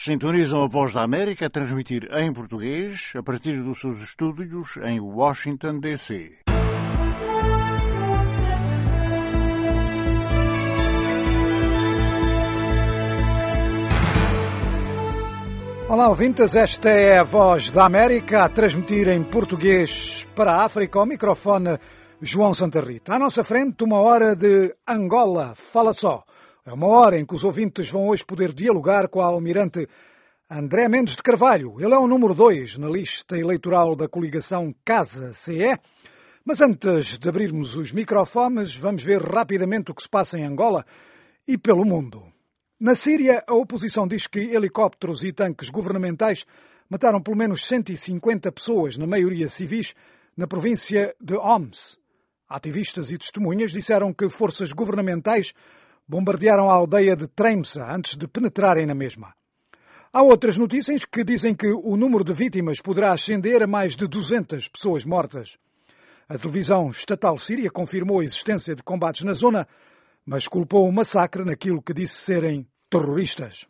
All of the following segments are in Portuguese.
Sintonizam a Voz da América a transmitir em português a partir dos seus estúdios em Washington, D.C. Olá, ouvintes, esta é a Voz da América a transmitir em português para a África. Ao microfone, João Santa Rita. À nossa frente, uma hora de Angola Fala Só. É uma hora em que os ouvintes vão hoje poder dialogar com a almirante André Mendes de Carvalho. Ele é o número 2 na lista eleitoral da coligação Casa-CE. Mas antes de abrirmos os microfones, vamos ver rapidamente o que se passa em Angola e pelo mundo. Na Síria, a oposição diz que helicópteros e tanques governamentais mataram pelo menos 150 pessoas, na maioria civis, na província de Homs. Ativistas e testemunhas disseram que forças governamentais bombardearam a aldeia de Tremsa antes de penetrarem na mesma. Há outras notícias que dizem que o número de vítimas poderá ascender a mais de 200 pessoas mortas. A televisão estatal síria confirmou a existência de combates na zona, mas culpou o massacre naquilo que disse serem terroristas.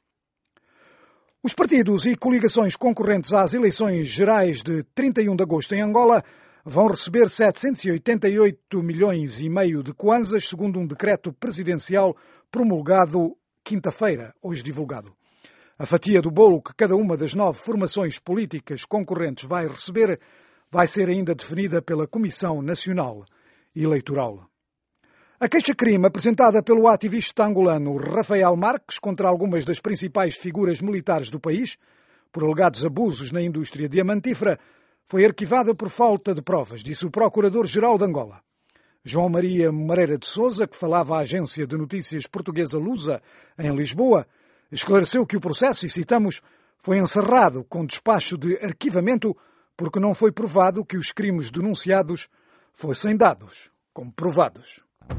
Os partidos e coligações concorrentes às eleições gerais de 31 de agosto em Angola vão receber 788 milhões e meio de kwanzas, segundo um decreto presidencial promulgado quinta-feira, hoje divulgado. A fatia do bolo que cada uma das 9 formações políticas concorrentes vai receber vai ser ainda definida pela Comissão Nacional Eleitoral. A queixa-crime apresentada pelo ativista angolano Rafael Marques contra algumas das principais figuras militares do país, por alegados abusos na indústria diamantífera, foi arquivada por falta de provas, disse o Procurador-Geral de Angola. João Maria Moreira de Sousa, que falava à agência de notícias portuguesa Lusa, em Lisboa, esclareceu que o processo, e citamos, foi encerrado com despacho de arquivamento porque não foi provado que os crimes denunciados fossem dados como provados.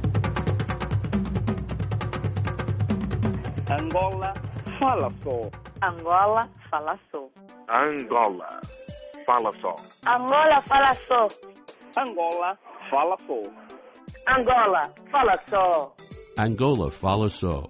Angola fala só. Angola fala só. Angola fala só. Angola fala só. Angola fala só. Angola fala só. Angola fala só.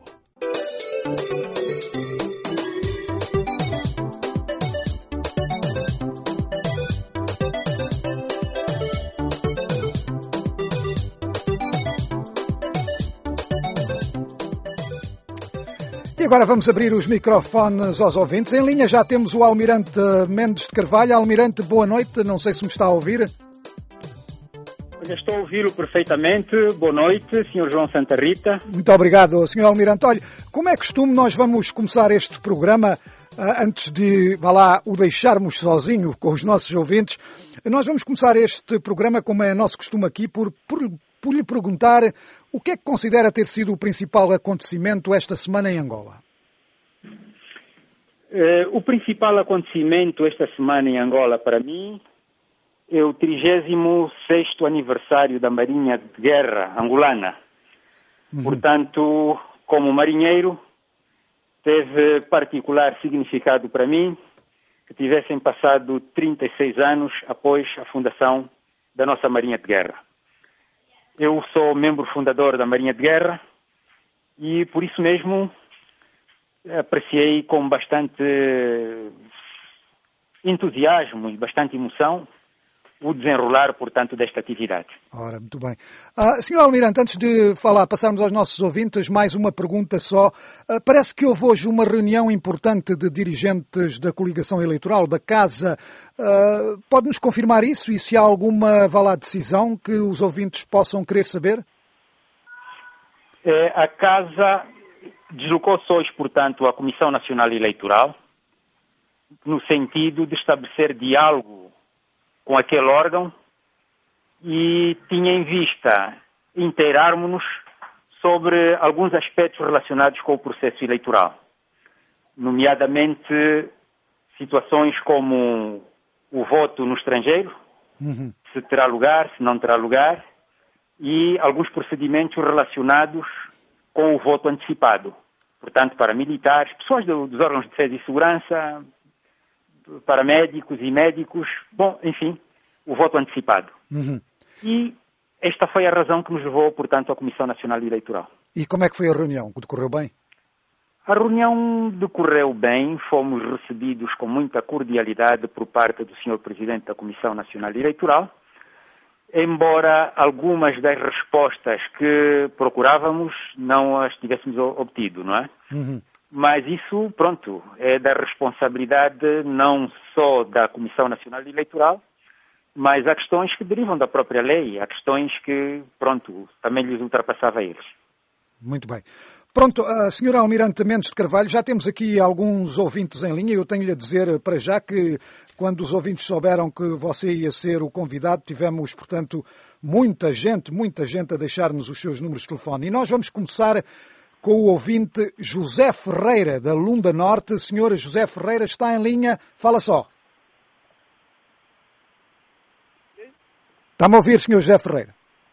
E agora vamos abrir os microfones aos ouvintes. Em linha já temos o almirante Mendes de Carvalho. Almirante, boa noite. Não sei se me está a ouvir. Eu estou a ouvi-lo perfeitamente. Boa noite, Sr. João Santa Rita. Muito obrigado, Sr. Almirante. Olha, como é costume, nós vamos começar este programa, antes de, o deixarmos sozinho com os nossos ouvintes, nós vamos começar este programa, como é nosso costume aqui, por lhe perguntar o que é que considera ter sido o principal acontecimento esta semana em Angola. O principal acontecimento esta semana em Angola, para mim, é o 36º aniversário da Marinha de Guerra angolana. Portanto, como marinheiro, teve particular significado para mim que tivessem passado 36 anos após a fundação da nossa Marinha de Guerra. Eu sou membro fundador da Marinha de Guerra e, por isso mesmo, apreciei com bastante entusiasmo e bastante emoção o desenrolar, portanto, desta atividade. Ora, muito bem. Sr. Almirante, antes de passarmos aos nossos ouvintes, mais uma pergunta só. Parece que houve hoje uma reunião importante de dirigentes da coligação eleitoral, da Casa. Pode-nos confirmar isso e se há alguma, decisão que os ouvintes possam querer saber? A Casa deslocou-se hoje, portanto, à Comissão Nacional Eleitoral, no sentido de estabelecer diálogo com aquele órgão e tinha em vista inteirarmos-nos sobre alguns aspectos relacionados com o processo eleitoral, nomeadamente situações como o voto no estrangeiro, se terá lugar, se não terá lugar, e alguns procedimentos relacionados com o voto antecipado, portanto, para militares, pessoas dos órgãos de defesa e segurança, para médicos e médicos, enfim, o voto antecipado. E esta foi a razão que nos levou, portanto, à Comissão Nacional Eleitoral. E como é que foi a reunião? Decorreu bem? A reunião decorreu bem, fomos recebidos com muita cordialidade por parte do Sr. Presidente da Comissão Nacional Eleitoral, embora algumas das respostas que procurávamos não as tivéssemos obtido, não é? Mas isso, pronto, é da responsabilidade não só da Comissão Nacional Eleitoral, mas há questões que derivam da própria lei, há questões que, pronto, também lhes ultrapassava a eles. Muito bem. Pronto, Sr. Almirante Mendes de Carvalho, já temos aqui alguns ouvintes em linha. Eu tenho-lhe a dizer para já que quando os ouvintes souberam que você ia ser o convidado, tivemos, portanto, muita gente a deixar-nos os seus números de telefone. E nós vamos começar com o ouvinte José Ferreira, da Lunda Norte. Senhora José Ferreira, está em linha. Fala só. Está-me a ouvir, Sr. José Ferreira?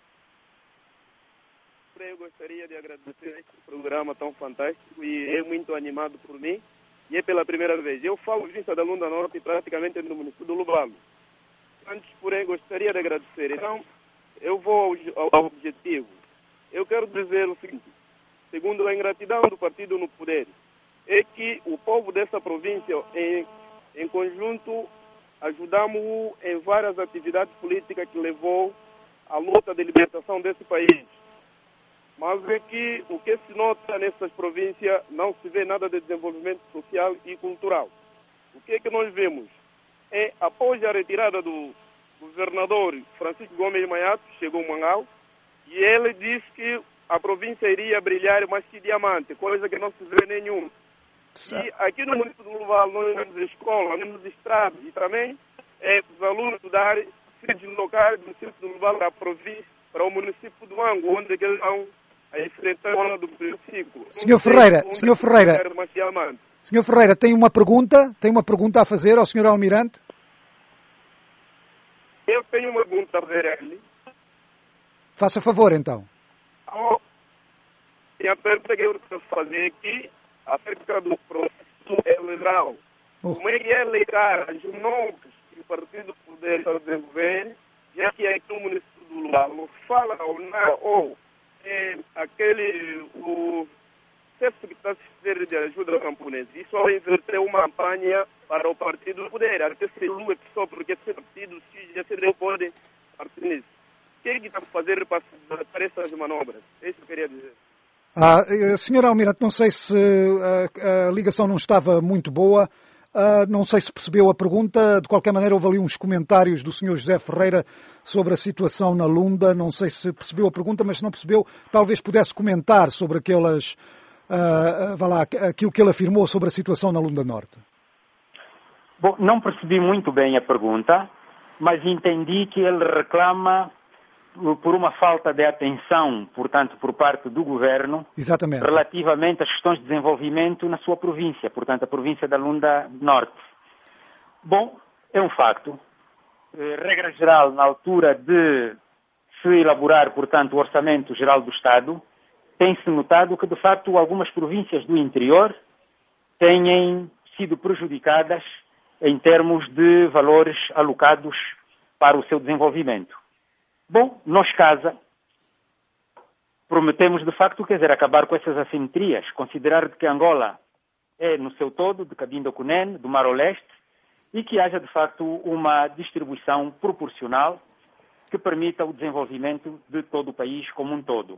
Eu gostaria de agradecer este programa tão fantástico e é muito animado por mim. E é pela primeira vez. Eu falo vista da Lunda Norte praticamente no município do Lubalo. Antes, porém, gostaria de agradecer. Então, eu vou ao objetivo. Eu quero dizer o seguinte. Segundo a ingratidão do partido no poder, é que o povo dessa província, em conjunto, ajudamos em várias atividades políticas que levou à luta de libertação desse país. Mas é que o que se nota nessas províncias não se vê nada de desenvolvimento social e cultural. O que é que nós vemos? É, após a retirada do governador Francisco Gomes Maiato, chegou o Mangal, e ele disse que a província iria brilhar mais que diamante, coisa que não se vê nenhum. E aqui no município do Luval, nós temos escola, temos estradas, e também os alunos estudar, se deslocar do município do Luval para a província, para o município do Ango, onde eles vão enfrentar a hora do ciclo. Senhor Ferreira, tem uma pergunta a fazer ao Sr. Almirante? Eu tenho uma pergunta a fazer a ele. Faça favor, então. E a pergunta que eu quero fazer aqui, acerca do processo eleitoral. Como é que é ligar as normas que o partido poder desenvolver, já que aqui no município do Lualo fala ou não, ou o CEF que está a ser de ajuda camponesa, isso vai inverter uma campanha para o partido poder, até se lua só porque esse partido já se não pode partir nisso. O que é que está a fazer para essas manobras? É isso que eu queria dizer. Senhor Almirante, não sei se a ligação não estava muito boa, não sei se percebeu a pergunta. De qualquer maneira, houve ali uns comentários do Sr. José Ferreira sobre a situação na Lunda. Não sei se percebeu a pergunta, mas se não percebeu, talvez pudesse comentar sobre aquilo que ele afirmou sobre a situação na Lunda Norte. Bom, não percebi muito bem a pergunta, mas entendi que ele reclama por uma falta de atenção, portanto, por parte do Governo, exatamente, relativamente às questões de desenvolvimento na sua província, portanto, a província da Lunda Norte. Bom, é um facto. Regra geral, na altura de se elaborar, portanto, o Orçamento Geral do Estado, tem-se notado que, de facto, algumas províncias do interior têm sido prejudicadas em termos de valores alocados para o seu desenvolvimento. Bom, nós, casa, prometemos, de facto, acabar com essas assimetrias, considerar que Angola é, no seu todo, de Cabinda ao Cunene, do Mar ao Leste, e que haja, de facto, uma distribuição proporcional que permita o desenvolvimento de todo o país como um todo.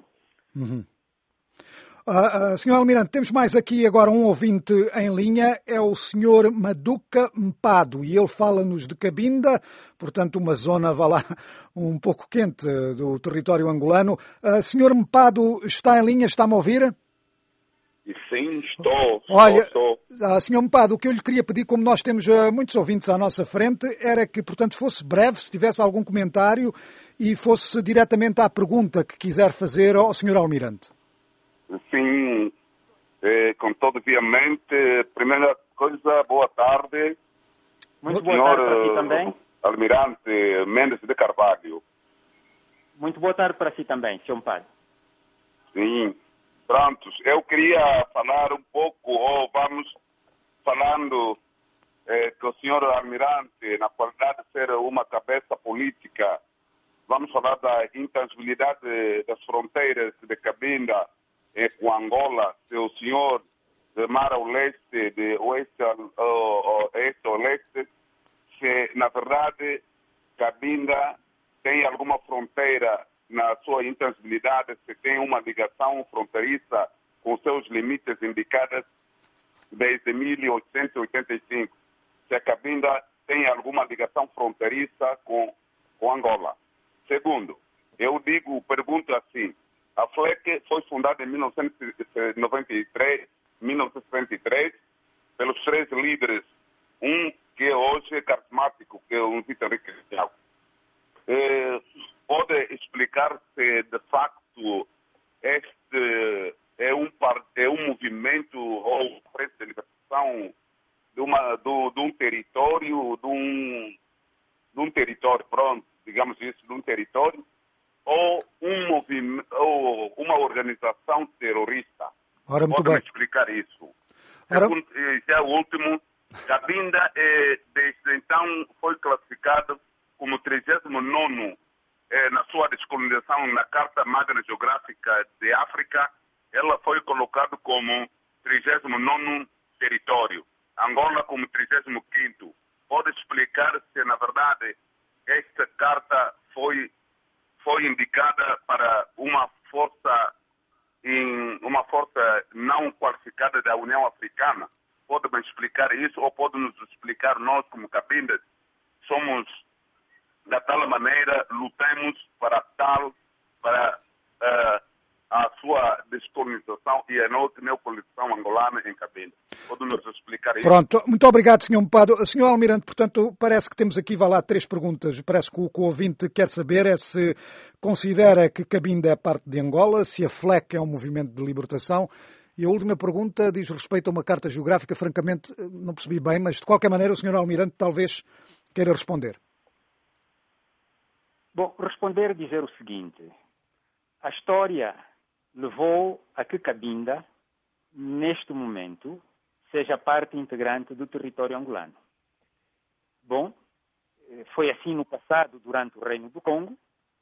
Sr. Almirante, temos mais aqui agora um ouvinte em linha, é o Sr. Maduca Mpado, e ele fala-nos de Cabinda, portanto uma zona, um pouco quente do território angolano. Sr. Mpado, está em linha, está-me a ouvir? Sim, estou. Olha, Sr. Mpado, o que eu lhe queria pedir, como nós temos muitos ouvintes à nossa frente, era que, portanto, fosse breve, se tivesse algum comentário, e fosse diretamente à pergunta que quiser fazer ao Sr. Almirante. Sim, com todo obviamente. Primeira coisa, boa tarde. Muito boa tarde para si também. Almirante Mendes de Carvalho. Muito boa tarde para si também, Sr. Mpado. Sim, prontos. Eu queria falar um pouco, ou vamos falando que o Sr. Almirante, na qualidade de ser uma cabeça política, vamos falar da intangibilidade das fronteiras de Cabinda com Angola, se o senhor de mar ao leste, de oeste ao leste, se na verdade Cabinda tem alguma fronteira na sua intangibilidade, se tem uma ligação fronteiriça com seus limites indicados desde 1885, se a Cabinda tem alguma ligação fronteiriça com Angola. Segundo, pergunto assim, a FLEC foi fundada em 1973 pelos 3 líderes, um que hoje é carismático, que é o Vitor Henrique Thiago. Pode explicar se de facto este é um movimento ou frente de libertação de um território, de um território, pronto, digamos isso, de um território, ou um movimento, ou uma organização terrorista? Ora, muito Pode bem. explicar isso? Ora... Já o último, Cabinda desde então foi classificado como 39º na sua descolonização na Carta Magna Geográfica de África. Ela foi colocada como 39º território. Angola como 35º. Pode explicar se, na verdade, esta carta foi indicada para uma força não qualificada da União Africana? Pode-me explicar isso ou pode nos explicar nós, como Cabinda, somos, da tal maneira, lutamos para a sua descolonização e a neocolonização angolana em Cabinda. Pode nos explicar isso? Pronto, muito obrigado, Sr. Mpado. Sr. Almirante, portanto, parece que temos aqui, 3 perguntas. Parece que o ouvinte quer saber é se considera que Cabinda é parte de Angola, se a FLEC é um movimento de libertação. E a última pergunta diz respeito a uma carta geográfica. Francamente, não percebi bem, mas de qualquer maneira o Sr. Almirante talvez queira responder. Bom, responder é dizer o seguinte. A história levou a que Cabinda, neste momento, seja parte integrante do território angolano. Bom, foi assim no passado, durante o Reino do Congo.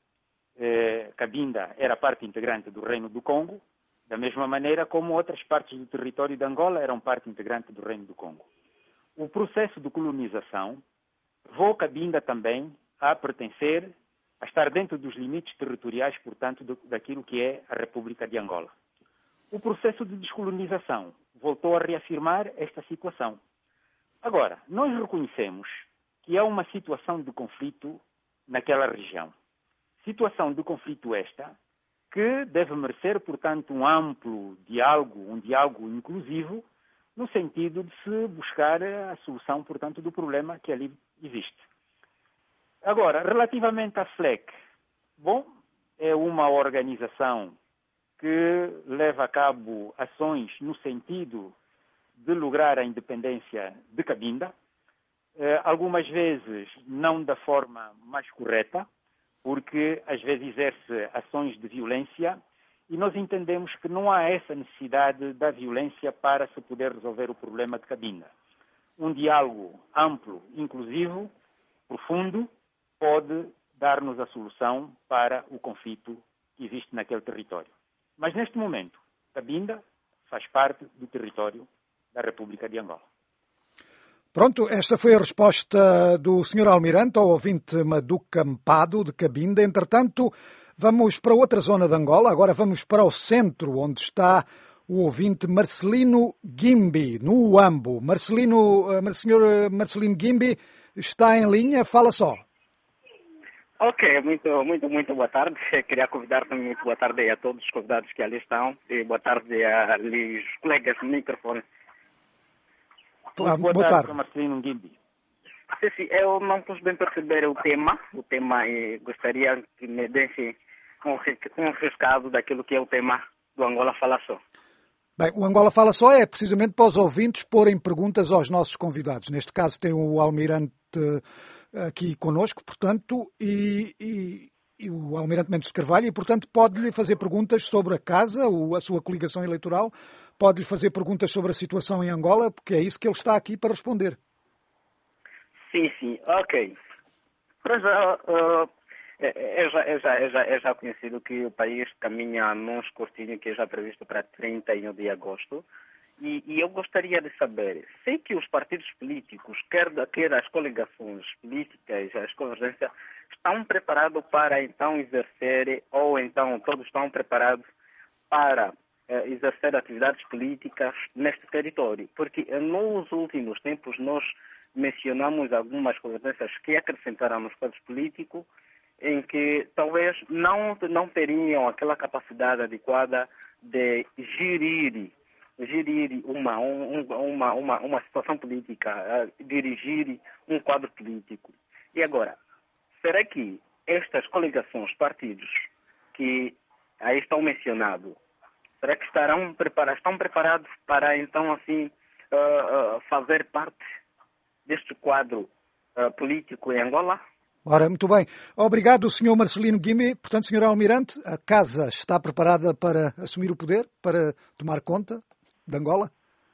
Cabinda era parte integrante do Reino do Congo, da mesma maneira como outras partes do território de Angola eram parte integrante do Reino do Congo. O processo de colonização levou Cabinda também a pertencer, a estar dentro dos limites territoriais, portanto, daquilo que é a República de Angola. O processo de descolonização voltou a reafirmar esta situação. Agora, nós reconhecemos que há uma situação de conflito naquela região. Situação de conflito esta que deve merecer, portanto, um amplo diálogo, um diálogo inclusivo, no sentido de se buscar a solução, portanto, do problema que ali existe. Agora, relativamente à FLEC, bom, é uma organização que leva a cabo ações no sentido de lograr a independência de Cabinda, algumas vezes não da forma mais correta, porque às vezes exerce ações de violência e nós entendemos que não há essa necessidade da violência para se poder resolver o problema de Cabinda. Um diálogo amplo, inclusivo, profundo, pode dar-nos a solução para o conflito que existe naquele território. Mas neste momento, Cabinda faz parte do território da República de Angola. Pronto, esta foi a resposta do Sr. Almirante ao ouvinte Maduca Mpado, de Cabinda. Entretanto, vamos para outra zona de Angola. Agora vamos para o centro, onde está o ouvinte Marcelino Guimbi, no Uambo. Sr. Marcelino Guimbi está em linha, fala só. Ok, muito boa tarde. Queria convidar também muito boa tarde a todos os convidados que ali estão e boa tarde aos colegas no microfone. Boa tarde, Marcelino Guimbi. Sim, eu não pude bem perceber o tema e gostaria que me desse um rescaldo daquilo que é o tema do Angola Fala Só. Bem, o Angola Fala Só é precisamente para os ouvintes porem perguntas aos nossos convidados. Neste caso tem o Almirante aqui connosco, portanto, e o Almirante Mendes de Carvalho, e, portanto, pode-lhe fazer perguntas sobre a casa, a sua coligação eleitoral, pode-lhe fazer perguntas sobre a situação em Angola, porque é isso que ele está aqui para responder. Sim, ok. É já conhecido que o país caminha num escrutínio que é já previsto para 31 de agosto, E eu gostaria de saber, sei que os partidos políticos, quer as coligações políticas, as convergências, estão preparados para então exercer, ou então todos estão preparados para exercer atividades políticas neste território. Porque nos últimos tempos nós mencionamos algumas convergências que acrescentaram nos partidos políticos em que talvez não teriam aquela capacidade adequada de gerir uma situação política, dirigir um quadro político. E agora, será que estas coligações, partidos que aí estão mencionados, será que estão preparados para então assim fazer parte deste quadro político em Angola? Ora, muito bem. Obrigado, Sr. Marcelino Guimbe. Portanto, Sr. Almirante, a Casa está preparada para assumir o poder, para tomar conta de Angola?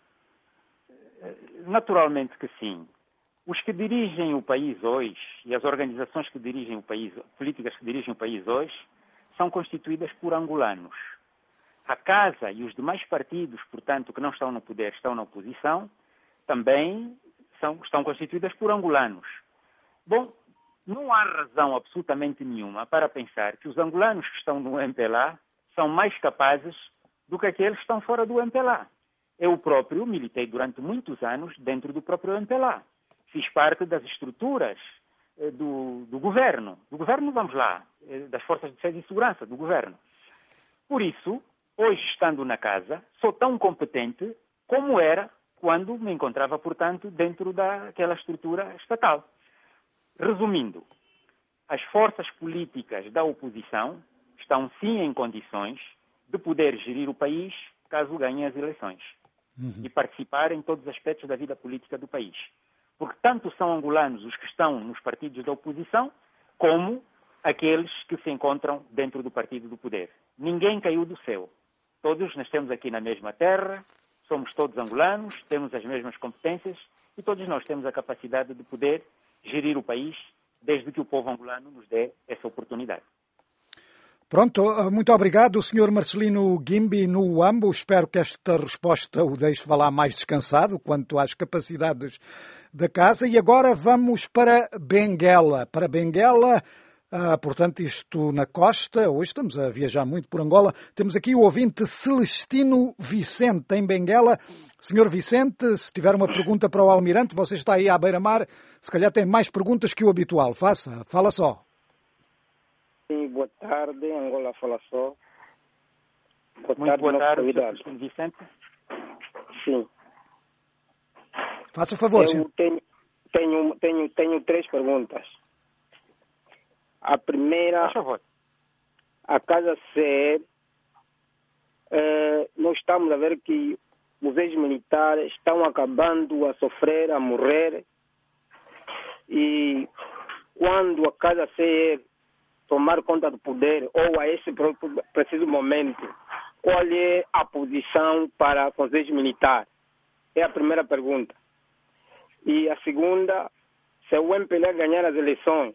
Naturalmente que sim. Os que dirigem o país hoje e as organizações que dirigem o país, políticas que dirigem o país hoje, são constituídas por angolanos. A Casa e os demais partidos, portanto, que não estão no poder, estão na oposição, também estão constituídas por angolanos. Bom, não há razão absolutamente nenhuma para pensar que os angolanos que estão no MPLA são mais capazes do que aqueles que estão fora do MPLA. Eu próprio militei durante muitos anos dentro do próprio MPLA. Fiz parte das estruturas do governo. Do governo, vamos lá, das Forças de Defesa e Segurança, do governo. Por isso, hoje, estando na Casa, sou tão competente como era quando me encontrava, portanto, dentro daquela estrutura estatal. Resumindo, as forças políticas da oposição estão sim em condições de poder gerir o país caso ganhem as eleições e participar em todos os aspectos da vida política do país. Porque tanto são angolanos os que estão nos partidos da oposição, como aqueles que se encontram dentro do partido do poder. Ninguém caiu do céu. Todos nascemos aqui na mesma terra, somos todos angolanos, temos as mesmas competências e todos nós temos a capacidade de poder gerir o país, desde que o povo angolano nos dê essa oportunidade. Pronto, muito obrigado, Sr. Marcelino Guimbe, no UAMBO. Espero que esta resposta o deixe falar mais descansado quanto às capacidades da Casa. E agora vamos para Benguela. Para Benguela, portanto, isto na costa. Hoje estamos a viajar muito por Angola. Temos aqui o ouvinte Celestino Vicente, em Benguela. Senhor Vicente, se tiver uma pergunta para o Almirante, você está aí à beira-mar, se calhar tem mais perguntas que o habitual. Fala só. Sim, boa tarde, Angola fala só. Muito boa tarde, Sr. Vicente. Sim. Faça o favor, senhor. Tenho 3 perguntas. A primeira, por favor. A Casa CE, nós estamos a ver que os ex-militares estão acabando a sofrer, a morrer, e quando a Casa CE tomar conta do poder, ou a esse preciso momento, qual é a posição para com os ex-militares? É a primeira pergunta. E a segunda, se o MPLA ganhar as eleições,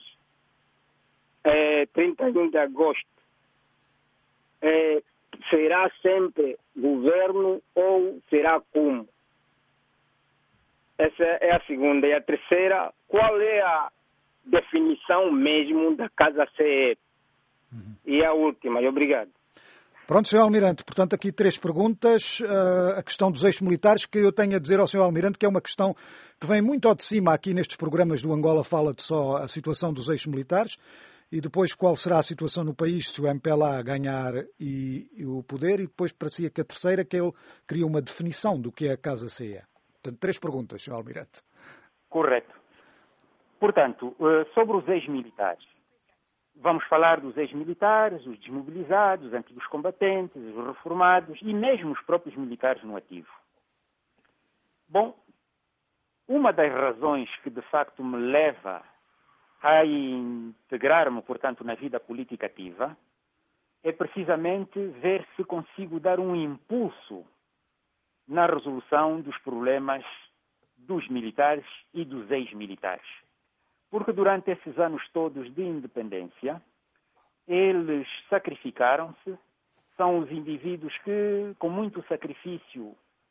31 de agosto, será sempre governo ou será como? Essa é a segunda. E a terceira, qual é a definição mesmo da Casa CE? E a última, e obrigado. Pronto, Sr. Almirante, portanto aqui 3 perguntas. A questão dos ex-militares, que eu tenho a dizer ao Sr. Almirante que é uma questão que vem muito ao de cima aqui nestes programas do Angola Fala de só a situação dos ex-militares. E depois qual será a situação no país se o MPLA ganhar e o poder, e depois para si que a terceira, que ele cria uma definição do que é a Casa CE. Portanto, 3 perguntas, Sr. Almirante. Correto. Portanto, sobre os ex-militares, vamos falar dos ex-militares, os desmobilizados, os antigos combatentes, os reformados e mesmo os próprios militares no ativo. Bom, uma das razões que de facto me leva a integrar-me, portanto, na vida política ativa, é precisamente ver se consigo dar um impulso na resolução dos problemas dos militares e dos ex-militares. Porque durante esses anos todos de independência, eles sacrificaram-se, são os indivíduos que, com muito sacrifício,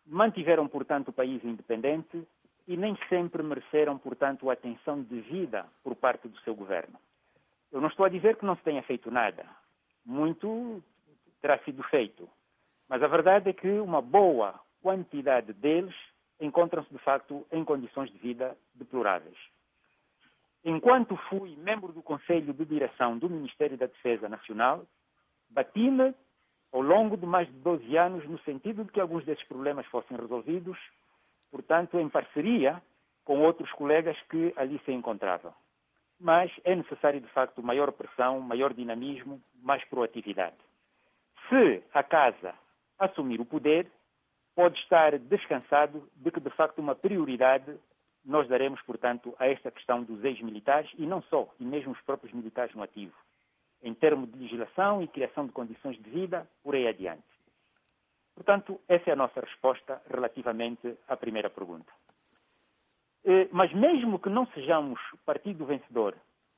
mantiveram, portanto, o país independente e nem sempre mereceram, portanto, a atenção devida por parte do seu governo. Eu não estou a dizer que não se tenha feito nada. Muito terá sido feito. Mas a verdade é que uma boa quantidade deles encontram-se, de facto, em condições de vida deploráveis. Enquanto fui membro do Conselho de Direção do Ministério da Defesa Nacional, bati-me ao longo de mais de 12 anos no sentido de que alguns desses problemas fossem resolvidos, portanto, em parceria com outros colegas que ali se encontravam. Mas é necessário, de facto, maior pressão, maior dinamismo, mais proatividade. Se a Casa assumir o poder, pode estar descansado de que, de facto, uma prioridade nós daremos, portanto, a esta questão dos ex-militares, e não só, e mesmo os próprios militares no ativo, em termos de legislação e criação de condições de vida, por aí adiante. Portanto, essa é a nossa resposta relativamente à primeira pergunta. Mas mesmo que não sejamos partido vencedor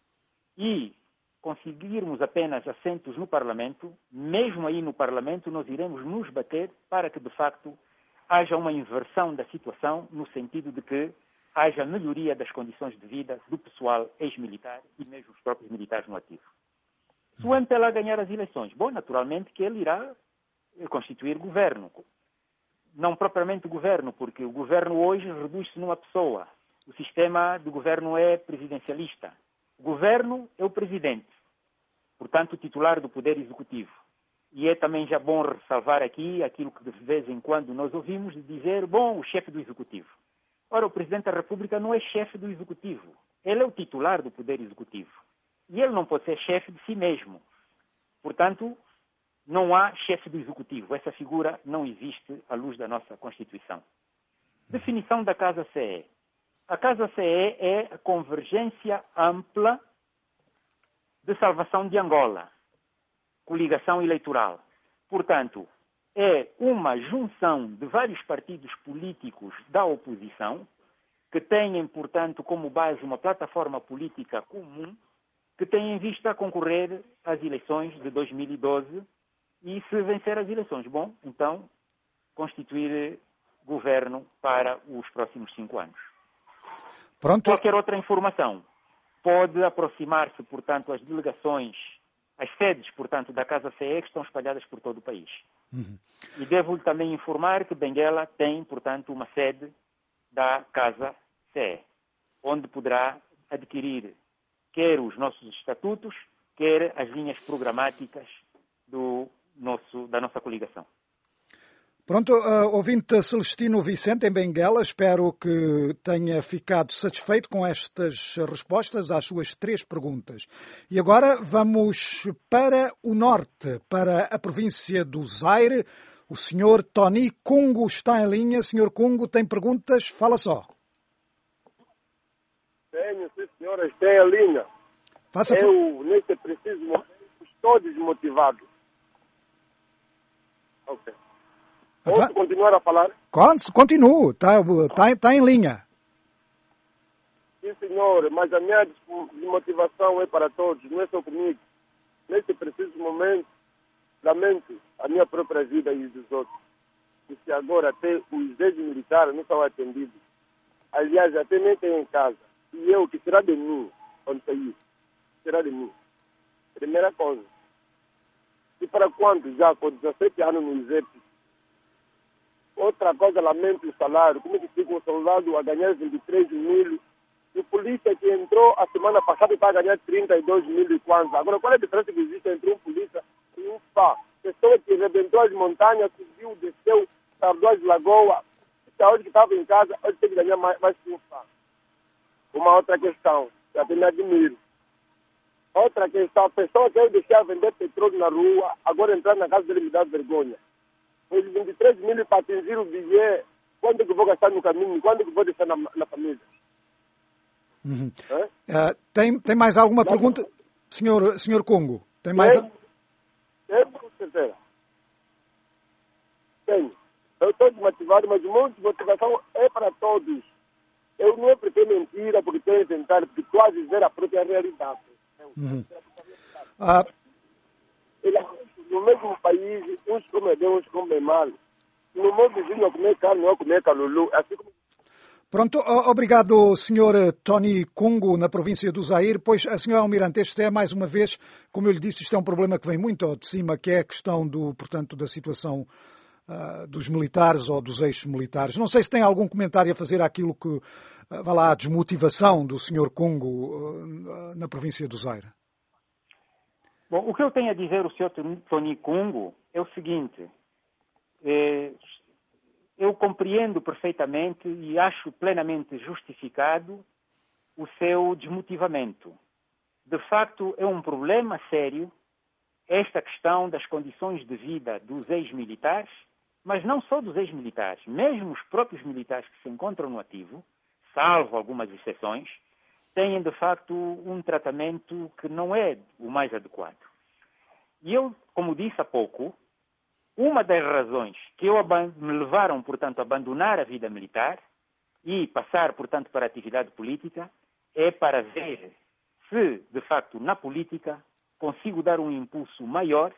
e conseguirmos apenas assentos no Parlamento, mesmo aí no Parlamento nós iremos nos bater para que, de facto, haja uma inversão da situação no sentido de que haja melhoria das condições de vida do pessoal ex-militar e mesmo os próprios militares no ativo. Se o MPLA ganhar as eleições, bom, naturalmente que ele irá constituir governo. Não propriamente governo, porque o governo hoje reduz-se numa pessoa. O sistema de governo é presidencialista. O governo é o presidente, portanto, o titular do poder executivo. E é também já bom ressalvar aqui aquilo que de vez em quando nós ouvimos de dizer, bom, o chefe do executivo. Ora, o Presidente da República não é chefe do executivo. Ele é o titular do poder executivo. E ele não pode ser chefe de si mesmo. Portanto, não há chefe do executivo. Essa figura não existe à luz da nossa Constituição. Definição da Casa CE. A Casa CE é a convergência ampla de salvação de Angola, coligação eleitoral. Portanto, é uma junção de vários partidos políticos da oposição que têm, portanto, como base uma plataforma política comum que tem em vista concorrer às eleições de 2012 e, se vencer as eleições, bom, então, constituir governo para os próximos 5 anos. Pronto. Qualquer outra informação pode aproximar-se, portanto, às delegações, às sedes, portanto, da Casa CE que estão espalhadas por todo o país. E devo-lhe também informar que Benguela tem, portanto, uma sede da Casa CE, onde poderá adquirir quer os nossos estatutos, quer as linhas programáticas da nossa coligação. Pronto, ouvinte Celestino Vicente em Benguela, espero que tenha ficado satisfeito com estas respostas às suas 3 perguntas. E agora vamos para o norte, para a província do Zaire. O senhor Tony Kungo está em linha. Senhor Kungo, tem perguntas? Fala só. Tenho, sim, senhoras, tem a linha. Eu, nesse preciso momento, estou desmotivado. Ok. Posso continuar a falar? Continuo, está em linha. Sim, senhor, mas a minha desmotivação é para todos, não é só comigo. Nesse preciso momento, lamento a minha própria vida e dos outros. E se agora até os ex-militares não são atendidos. Aliás, até nem tem em casa. E eu, que será de mim, quando sair? Será de mim. Primeira coisa. E para quantos já com 17 anos no exército? Outra coisa, lamento o salário. Como é que fica um soldado a ganhar 23 mil? E o polícia que entrou a semana passada está a ganhar 32 mil e quantos? Agora, qual é a diferença que existe entre um polícia e um pá? Pessoa que rebentou as montanhas, subiu, desceu, tardou as lagoas. Hoje que estava em casa, hoje tem que ganhar mais que um pá. Uma outra questão, que até me admiro. Outra questão, a pessoa que eu deixei a vender petróleo na rua, agora entrar na casa dele me dá vergonha. Os 23 mil para atingir o bilhete, quando que vou gastar no caminho? Quando que vou deixar na família? Tem mais alguma pergunta? Senhor Congo, tem mais? Com certeza. Tenho. Eu estou desmotivado, mas o monte de motivação é para todos. Eu não é porque é mentira, porque tenho que tentar, porque estou a dizer a própria realidade. No mesmo país, uns comem bem, uns comem mal. no meu vizinho a comer carne ou a comer calulu, assim como... Pronto, obrigado, Sr. Tony Kungu, na província do Zaire. Pois, a Sra. Almirante, este é, mais uma vez, como eu lhe disse, isto é um problema que vem muito de cima, que é a questão portanto, da situação dos militares ou dos ex-militares. Não sei se tem algum comentário a fazer àquilo que, vá lá, a desmotivação do Sr. Kungu na província do Zaire. Bom, o que eu tenho a dizer ao Sr. Tony Kungu é o seguinte. Eu compreendo perfeitamente e acho plenamente justificado o seu desmotivamento. De facto, é um problema sério esta questão das condições de vida dos ex-militares, mas não só dos ex-militares, mesmo os próprios militares que se encontram no ativo, salvo algumas exceções, têm de facto um tratamento que não é o mais adequado. E eu, como disse há pouco, uma das razões que me levaram, portanto, a abandonar a vida militar e passar, portanto, para a atividade política é para ver se, de facto, na política consigo dar um impulso maior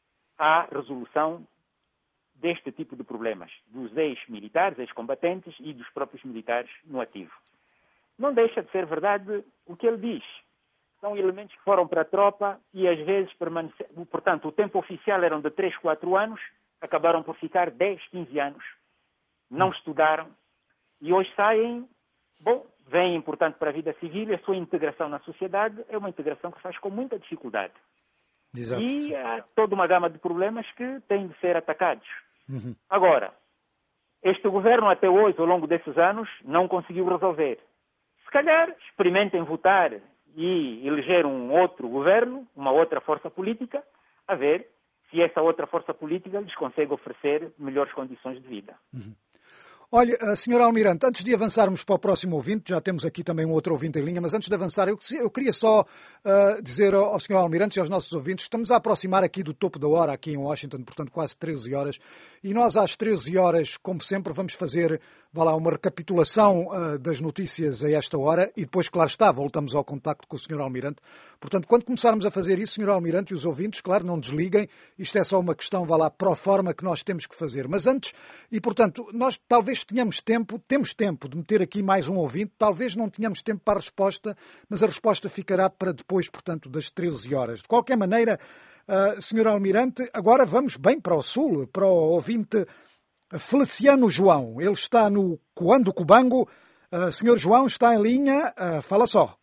à resolução deste tipo de problemas, dos ex-militares, ex-combatentes e dos próprios militares no ativo. Não deixa de ser verdade o que ele diz. São elementos que foram para a tropa e às vezes permaneceram. Portanto, o tempo oficial eram de 3, 4 anos, acabaram por ficar 10, 15 anos. Não estudaram e hoje saem, vêm, portanto, para a vida civil e a sua integração na sociedade é uma integração que se faz com muita dificuldade. Exato. E há toda uma gama de problemas que têm de ser atacados. Uhum. Agora, este governo até hoje, ao longo desses anos, não conseguiu resolver. Se calhar experimentem votar e eleger um outro governo, uma outra força política, a ver se essa outra força política lhes consegue oferecer melhores condições de vida. Uhum. Olha, Sr. Almirante, antes de avançarmos para o próximo ouvinte, já temos aqui também um outro ouvinte em linha, mas antes de avançar, eu queria só dizer ao Sr. Almirante e aos nossos ouvintes que estamos a aproximar aqui do topo da hora, aqui em Washington, portanto quase 13 horas, e nós às 13 horas, como sempre, vamos fazer uma recapitulação das notícias a esta hora e depois, claro está, voltamos ao contacto com o Sr. Almirante. Portanto, quando começarmos a fazer isso, Sr. Almirante e os ouvintes, claro, não desliguem, isto é só uma questão, pro forma que nós temos que fazer. Mas antes, e portanto, nós talvez temos tempo de meter aqui mais um ouvinte, talvez não tenhamos tempo para a resposta, mas a resposta ficará para depois, portanto, das 13 horas. De qualquer maneira, Sr. Almirante, agora vamos bem para o sul, para o ouvinte Feliciano João. Ele está no Coando Cubango. Sr. João está em linha, fala só.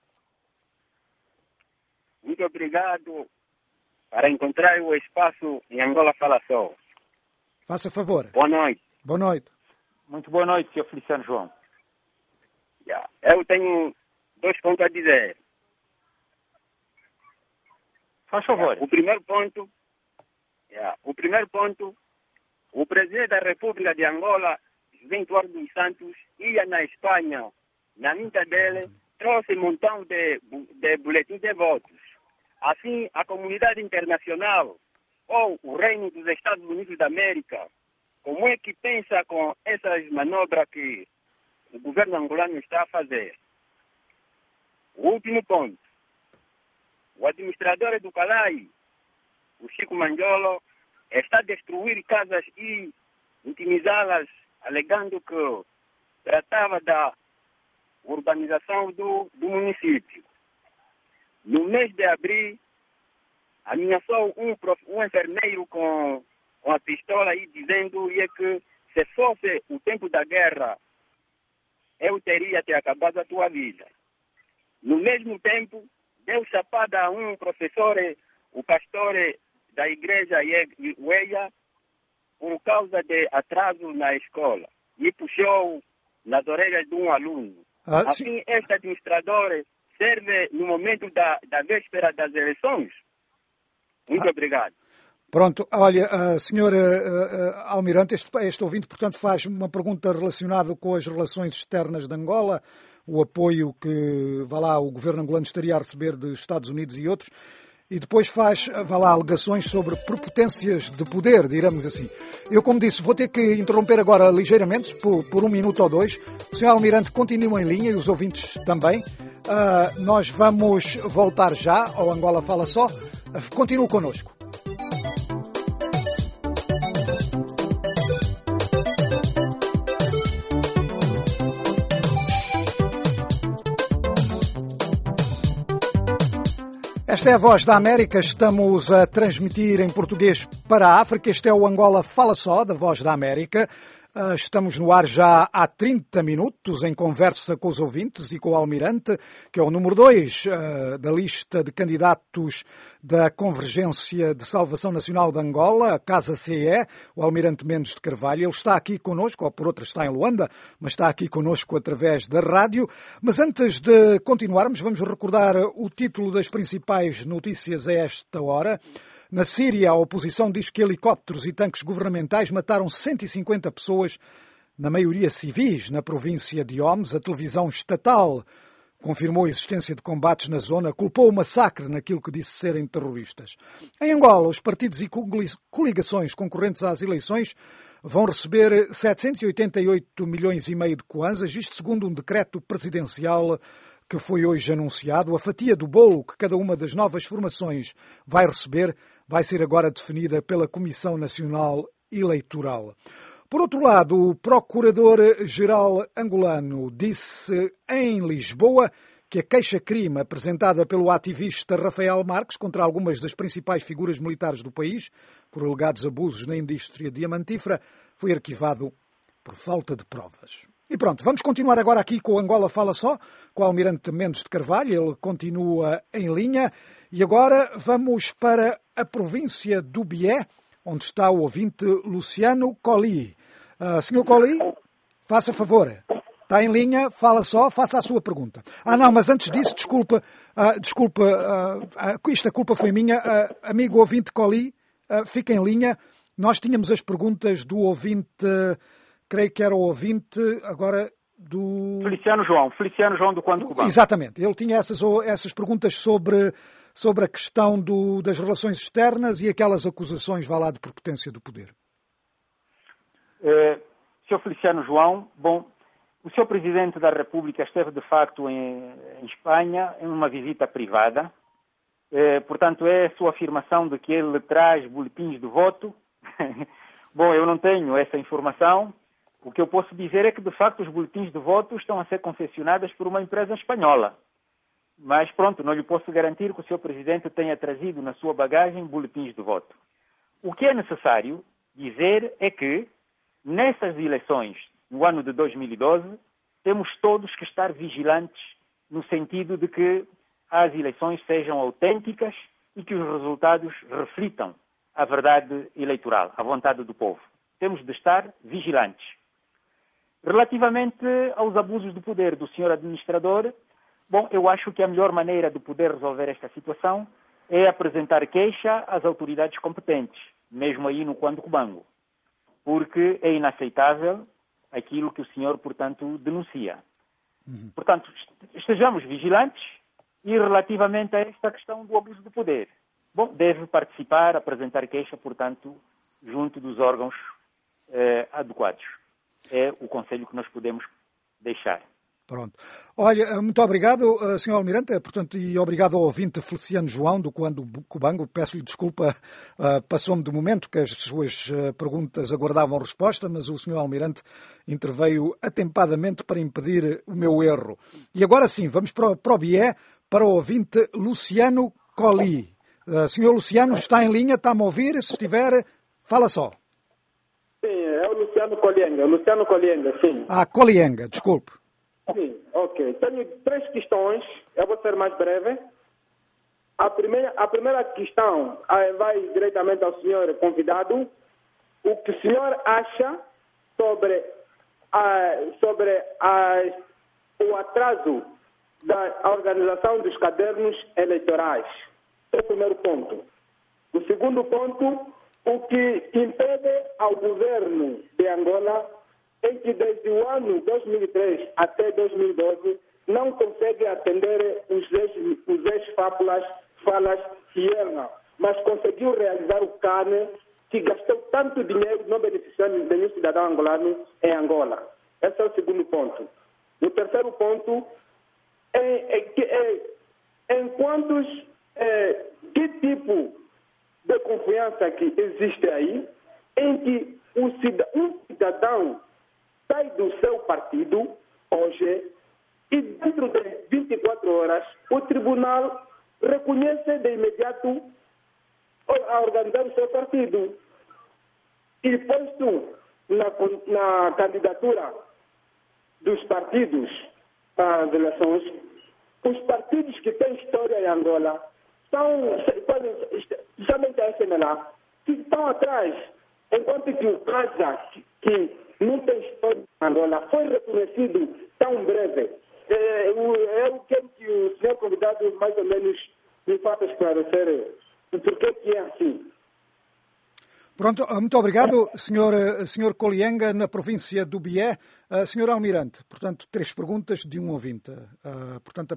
Muito obrigado para encontrar o espaço em Angola Fala Só. Faça favor. Boa noite. Boa noite. Muito boa noite, Sr. Feliciano João. Eu tenho 2 pontos a dizer. Faz favor. O primeiro ponto, o presidente da República de Angola, José Eduardo dos Santos, ia na Espanha, na minta dele, trouxe um montão de boletins de votos. Assim, a comunidade internacional, ou o Reino dos Estados Unidos da América, como é que pensa com essas manobras que o governo angolano está a fazer? O último ponto. O administrador do Calai, o Chico Manjolo, está a destruir casas e intimidá-las, alegando que tratava da urbanização do município. No mês de abril, ameaçou um enfermeiro com a pistola e dizendo que se fosse o tempo da guerra, eu teria te acabado a tua vida. No mesmo tempo, deu chapada a um professor, o pastor da igreja Ueia, por causa de atraso na escola, e puxou nas orelhas de um aluno. Assim, este administrador serve no momento da véspera das eleições. Muito obrigado. Pronto, olha, Sr. Almirante, este ouvinte, portanto, faz uma pergunta relacionada com as relações externas de Angola, o apoio que, o governo angolano estaria a receber dos Estados Unidos e outros, e depois faz, alegações sobre prepotências de poder, digamos assim. Eu, como disse, vou ter que interromper agora ligeiramente, por 1 minuto ou 2. O Sr. Almirante continua em linha e os ouvintes também. Nós vamos voltar já ao Angola Fala Só. Continue connosco. Esta é a Voz da América, estamos a transmitir em português para a África. Este é o Angola Fala Só, da Voz da América. Estamos no ar já há 30 minutos em conversa com os ouvintes e com o Almirante, que é o número 2 da lista de candidatos da Convergência de Salvação Nacional de Angola, a Casa CE, o Almirante Mendes de Carvalho. Ele está aqui connosco, ou por outra está em Luanda, mas está aqui connosco através da rádio. Mas antes de continuarmos, vamos recordar o título das principais notícias a esta hora. Na Síria, a oposição diz que helicópteros e tanques governamentais mataram 150 pessoas, na maioria civis, na província de Homs. A televisão estatal confirmou a existência de combates na zona, culpou o massacre naquilo que disse serem terroristas. Em Angola, os partidos e coligações concorrentes às eleições vão receber 788 milhões e meio de kwanzas, isto segundo um decreto presidencial que foi hoje anunciado. A fatia do bolo que cada uma das novas formações vai receber vai ser agora definida pela Comissão Nacional Eleitoral. Por outro lado, o Procurador-Geral angolano disse em Lisboa que a queixa-crime apresentada pelo ativista Rafael Marques contra algumas das principais figuras militares do país por alegados abusos na indústria diamantífera foi arquivado por falta de provas. E pronto, vamos continuar agora aqui com o Angola Fala Só, com o Almirante Mendes de Carvalho. Ele continua em linha. E agora vamos para a província do Bié, onde está o ouvinte Luciano Colli. Senhor Colli, faça favor. Está em linha, fala só, faça a sua pergunta. Não, mas antes disso, desculpa, a culpa foi minha. Amigo ouvinte Colli, fica em linha. Nós tínhamos as perguntas do ouvinte, creio que era o ouvinte agora do... Feliciano João do Conde Cubano. Exatamente, ele tinha essas perguntas sobre a questão das relações externas e aquelas acusações, vá lá, de prepotência do poder. Sr. Feliciano João, bom, o Sr. Presidente da República esteve de facto em Espanha em uma visita privada. Portanto, é a sua afirmação de que ele traz boletins de voto. Bom, eu não tenho essa informação. O que eu posso dizer é que, de facto, os boletins de voto estão a ser concessionados por uma empresa espanhola. Mas, pronto, não lhe posso garantir que o Sr. Presidente tenha trazido na sua bagagem boletins de voto. O que é necessário dizer é que, nessas eleições, no ano de 2012, temos todos que estar vigilantes no sentido de que as eleições sejam autênticas e que os resultados reflitam a verdade eleitoral, a vontade do povo. Temos de estar vigilantes. Relativamente aos abusos do poder do Sr. Administrador, bom, eu acho que a melhor maneira de poder resolver esta situação é apresentar queixa às autoridades competentes, mesmo aí no Conde Cubango, porque é inaceitável aquilo que o senhor, portanto, denuncia. Portanto, estejamos vigilantes e relativamente a esta questão do abuso do poder. Bom, deve participar, apresentar queixa, portanto, junto dos órgãos adequados. É o conselho que nós podemos deixar. Pronto. Olha, muito obrigado, Sr. Almirante, portanto, e obrigado ao ouvinte Feliciano João do Conde Cubango. Peço-lhe desculpa, passou-me de momento que as suas perguntas aguardavam resposta, mas o Sr. Almirante interveio atempadamente para impedir o meu erro. E agora sim, vamos para o Bié, para o ouvinte Luciano Colli. Sr. Luciano, está em linha, está-me a ouvir? Se estiver, fala só. Sim, é o Luciano Collienga, sim. Collienga, desculpe. Sim, ok. Tenho 3 questões, eu vou ser mais breve. A primeira questão vai diretamente ao senhor convidado. O que o senhor acha sobre o atraso da organização dos cadernos eleitorais? É o primeiro ponto. O segundo ponto, o que impede ao governo de Angola, em que desde o ano 2003 até 2012 não consegue atender os ex-falas que erram, mas conseguiu realizar o CAN, que gastou tanto dinheiro não beneficiando nenhum cidadão angolano em Angola. Esse é o segundo ponto. O terceiro ponto que tipo de confiança que existe aí em que um cidadão sai do seu partido hoje e dentro de 24 horas o tribunal reconhece de imediato a organizar o seu partido. E posto na candidatura dos partidos para as eleições, os partidos que têm história em Angola são, especialmente a SNLA, que estão atrás, enquanto que o CASA, que não tem história em Angola, foi reconhecido tão breve. Eu quero que o senhor convidado mais ou menos me faça esclarecer o porquê que é assim. Pronto, muito obrigado, senhor Kolienga, na província do Bié. Senhor Almirante, portanto, 3 perguntas de um ouvinte. Portanto,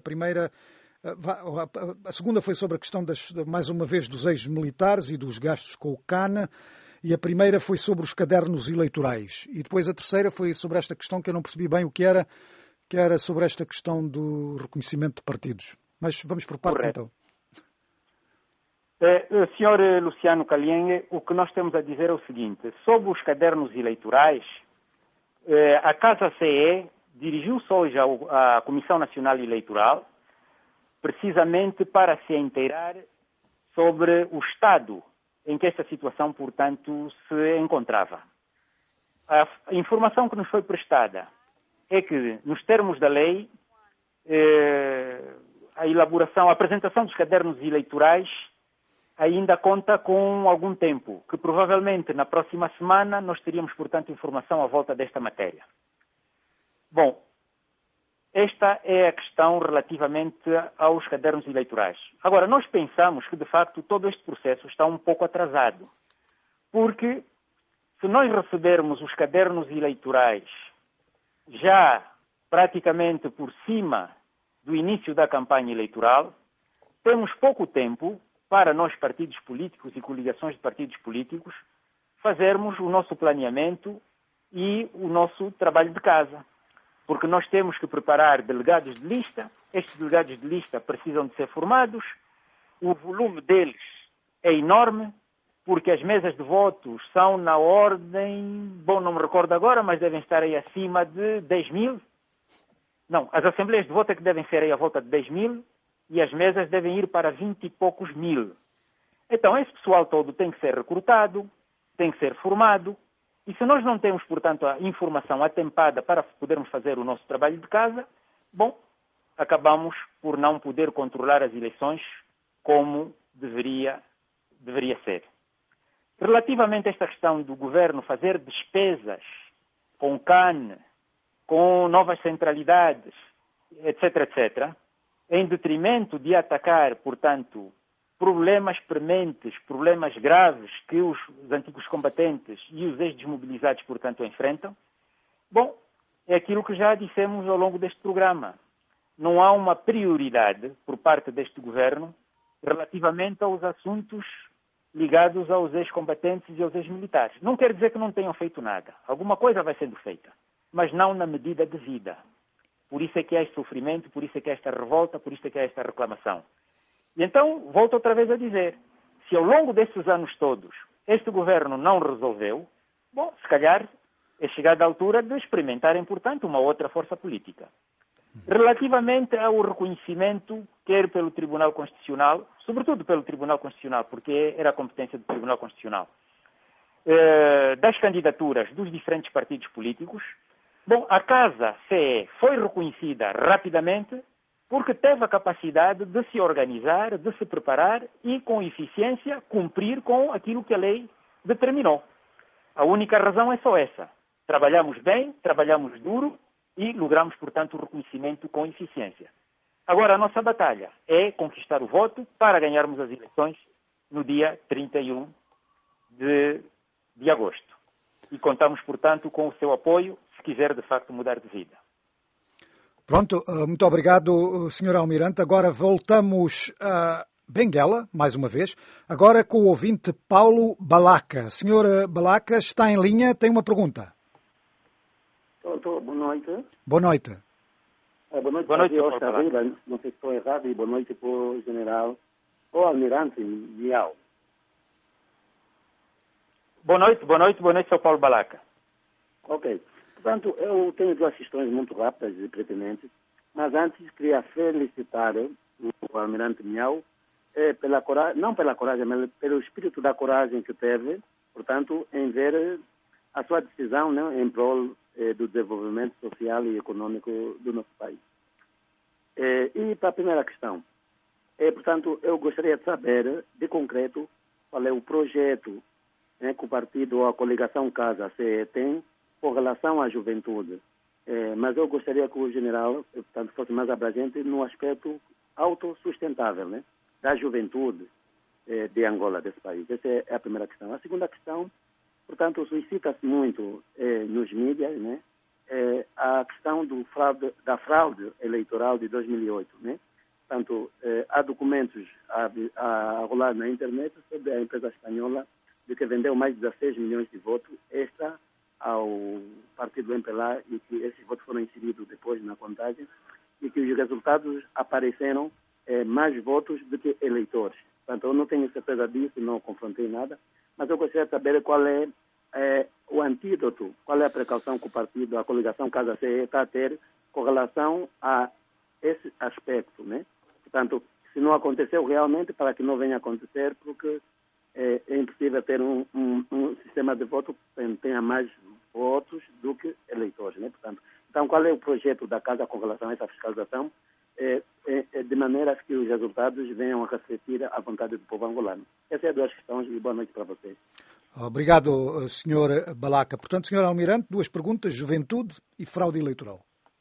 a segunda foi sobre a questão, mais uma vez, dos ex-militares e dos gastos com o CAN, e a primeira foi sobre os cadernos eleitorais. E depois a terceira foi sobre esta questão que eu não percebi bem o que era sobre esta questão do reconhecimento de partidos. Mas vamos por partes, então. Senhor Luciano Kalienge, o que nós temos a dizer é o seguinte: sobre os cadernos eleitorais, a Casa CE dirigiu-se hoje à Comissão Nacional Eleitoral precisamente para se inteirar sobre o estado em que esta situação, portanto, se encontrava. A informação que nos foi prestada é que, nos termos da lei, a apresentação dos cadernos eleitorais ainda conta com algum tempo, que provavelmente na próxima semana nós teríamos, portanto, informação à volta desta matéria. Bom, esta é a questão relativamente aos cadernos eleitorais. Agora, nós pensamos que, de facto, todo este processo está um pouco atrasado, porque se nós recebermos os cadernos eleitorais já praticamente por cima do início da campanha eleitoral, temos pouco tempo para nós, partidos políticos e coligações de partidos políticos, fazermos o nosso planeamento e o nosso trabalho de casa. Porque nós temos que preparar delegados de lista, estes delegados de lista precisam de ser formados, o volume deles é enorme, porque as mesas de votos são na ordem, não me recordo agora, mas devem estar aí acima de 10 mil. Não, as assembleias de voto é que devem ser aí à volta de 10 mil, e as mesas devem ir para 20 e poucos mil. Então, esse pessoal todo tem que ser recrutado, tem que ser formado, e se nós não temos, portanto, a informação atempada para podermos fazer o nosso trabalho de casa, acabamos por não poder controlar as eleições como deveria ser. Relativamente a esta questão do governo fazer despesas com CAN, com novas centralidades, etc., etc., em detrimento de atacar, portanto, problemas prementes, problemas graves que os antigos combatentes e os ex-desmobilizados, portanto, enfrentam, é aquilo que já dissemos ao longo deste programa. Não há uma prioridade por parte deste governo relativamente aos assuntos ligados aos ex-combatentes e aos ex-militares. Não quer dizer que não tenham feito nada. Alguma coisa vai sendo feita, mas não na medida devida. Por isso é que há este sofrimento, por isso é que há esta revolta, por isso é que há esta reclamação. E então, volto outra vez a dizer, se ao longo destes anos todos este governo não resolveu, se calhar é chegada a altura de experimentarem, portanto, uma outra força política. Relativamente ao reconhecimento, quer pelo Tribunal Constitucional, sobretudo pelo Tribunal Constitucional, porque era a competência do Tribunal Constitucional, das candidaturas dos diferentes partidos políticos, a Casa CE foi reconhecida rapidamente porque teve a capacidade de se organizar, de se preparar e, com eficiência, cumprir com aquilo que a lei determinou. A única razão é só essa. Trabalhamos bem, trabalhamos duro e logramos, portanto, o reconhecimento com eficiência. Agora, a nossa batalha é conquistar o voto para ganharmos as eleições no dia 31 de agosto. E contamos, portanto, com o seu apoio, se quiser, de facto, mudar de vida. Pronto, muito obrigado, Sr. Almirante. Agora voltamos a Benguela, mais uma vez, agora com o ouvinte Paulo Balaca. Sr. Balaca, está em linha, tem uma pergunta. Boa noite. Boa noite. Boa noite, não sei se estou errado, e boa noite para o general, ou almirante Miau. Boa noite, Sr. Paulo Balaca. Ok. Portanto, eu tenho 2 questões muito rápidas e pertinentes, mas antes queria felicitar o almirante Miau pela coragem, não pela coragem, mas pelo espírito da coragem que teve, portanto, em ver a sua decisão, né, em prol do desenvolvimento social e econômico do nosso país. E para a primeira questão, portanto, eu gostaria de saber, de concreto, qual é o projeto, né, que o partido ou a coligação Casa CE tem com relação à juventude. Mas eu gostaria que o general, portanto, fosse mais abrangente no aspecto autossustentável, né, da juventude de Angola, desse país. Essa é a primeira questão. A segunda questão, portanto, suscita-se muito nos mídias, né, a questão da fraude eleitoral de 2008, né? Portanto, há documentos a rolar na internet sobre a empresa espanhola de que vendeu mais de 16 milhões de votos extra ao partido MPLA e que esses votos foram inseridos depois na contagem e que os resultados apareceram mais votos do que eleitores. Portanto, eu não tenho certeza disso, não confrontei nada, mas eu gostaria de saber qual é o antídoto, qual é a precaução que o partido, a coligação Casa CE está a ter com relação a esse aspecto, né? Portanto, se não aconteceu realmente, para que não venha a acontecer, porque é impossível ter um sistema de voto que tenha mais votos do que eleitores, né? Portanto, então, qual é o projeto da Casa com relação a essa fiscalização, de maneira que os resultados venham a refletir a vontade do povo angolano? Essas são as duas questões e boa noite para vocês. Obrigado, Sr. Balaca. Portanto, Sr. Almirante, duas perguntas: juventude e fraude eleitoral.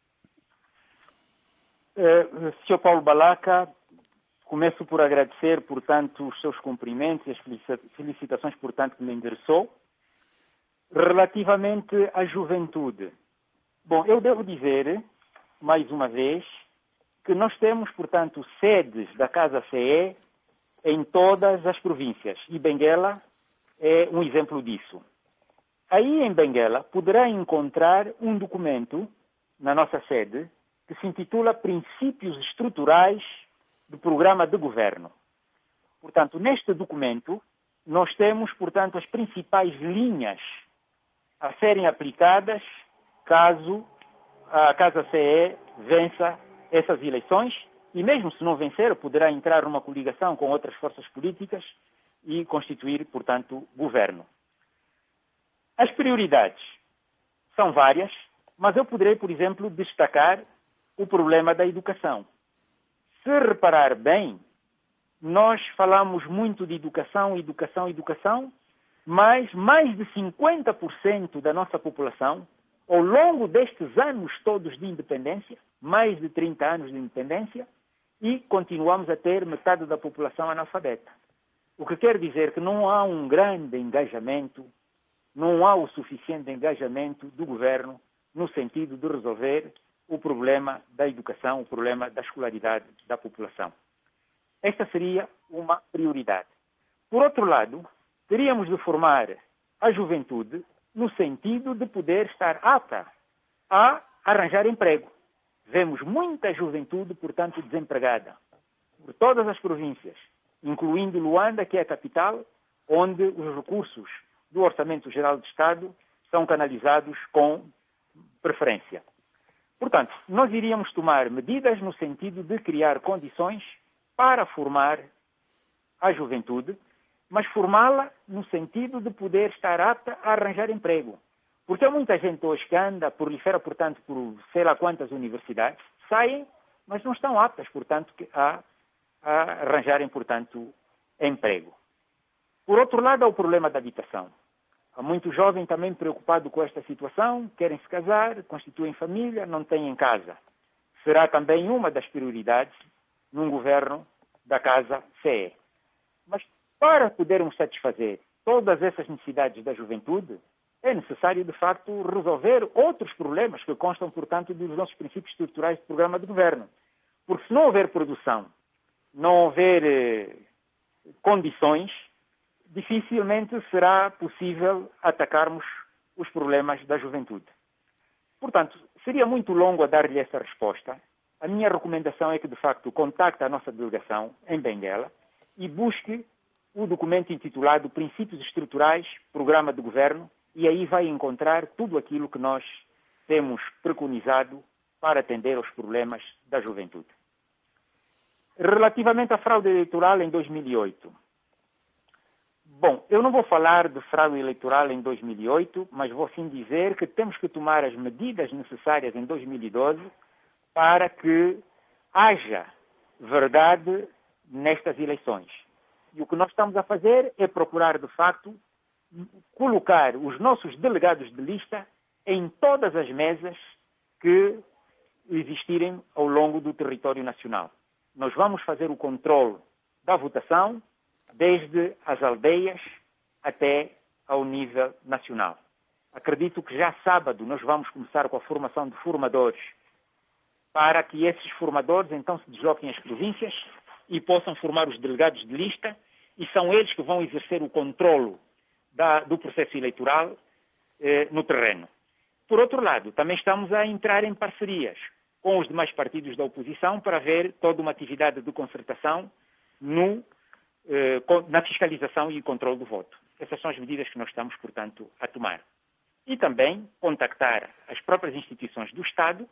Sr. Paulo Balaca, começo por agradecer, portanto, os seus cumprimentos e as felicitações, portanto, que me endereçou. Relativamente à juventude, bom, eu devo dizer, mais uma vez, que nós temos, portanto, sedes da Casa CE em todas as províncias, e Benguela é um exemplo disso. Aí, em Benguela, poderá encontrar um documento, na nossa sede, que se intitula Princípios Estruturais do Programa de Governo. Portanto, neste documento, nós temos, portanto, as principais linhas a serem aplicadas caso a Casa CE vença essas eleições, e mesmo se não vencer, poderá entrar numa coligação com outras forças políticas e constituir, portanto, governo. As prioridades são várias, mas eu poderei, por exemplo, destacar o problema da educação. Se reparar bem, nós falamos muito de educação, mas mais de 50% da nossa população, ao longo destes anos todos de independência, mais de 30 anos de independência, e continuamos a ter metade da população analfabeta. O que quer dizer que não há um grande engajamento, não há o suficiente engajamento do governo no sentido de resolver o problema da educação, o problema da escolaridade da população. Esta seria uma prioridade. Por outro lado, teríamos de formar a juventude no sentido de poder estar apta a arranjar emprego. Vemos muita juventude, portanto, desempregada por todas as províncias, incluindo Luanda, que é a capital, onde os recursos do Orçamento Geral do Estado são canalizados com preferência. Portanto, nós iríamos tomar medidas no sentido de criar condições para formar a juventude, mas formá-la no sentido de poder estar apta a arranjar emprego. Porque há muita gente hoje que anda, prolifera, portanto, por sei lá quantas universidades, saem, mas não estão aptas, portanto, a arranjarem, portanto, emprego. Por outro lado, há o problema da habitação. Há muito jovem também preocupado com esta situação, querem se casar, constituem família, não têm casa. Será também uma das prioridades num governo da Casa CE. Mas para podermos satisfazer todas essas necessidades da juventude, é necessário, de facto, resolver outros problemas que constam, portanto, dos nossos princípios estruturais do programa de governo. Porque se não houver produção, não houver condições, dificilmente será possível atacarmos os problemas da juventude. Portanto, seria muito longo a dar-lhe essa resposta. A minha recomendação é que, de facto, contacte a nossa delegação em Benguela e busque o documento intitulado Princípios Estruturais, Programa de Governo, e aí vai encontrar tudo aquilo que nós temos preconizado para atender aos problemas da juventude. Relativamente à fraude eleitoral em 2008. Bom, eu não vou falar de fraude eleitoral em 2008, mas vou sim dizer que temos que tomar as medidas necessárias em 2012 para que haja verdade nestas eleições. E o que nós estamos a fazer é procurar, de facto, colocar os nossos delegados de lista em todas as mesas que existirem ao longo do território nacional. Nós vamos fazer o controle da votação desde as aldeias até ao nível nacional. Acredito que já sábado nós vamos começar com a formação de formadores para que esses formadores então se desloquem às províncias e possam formar os delegados de lista e são eles que vão exercer o controlo do processo eleitoral no terreno. Por outro lado, também estamos a entrar em parcerias com os demais partidos da oposição para ver toda uma atividade de concertação na fiscalização e controle do voto. Essas são as medidas que nós estamos, portanto, a tomar. E também contactar as próprias instituições do Estado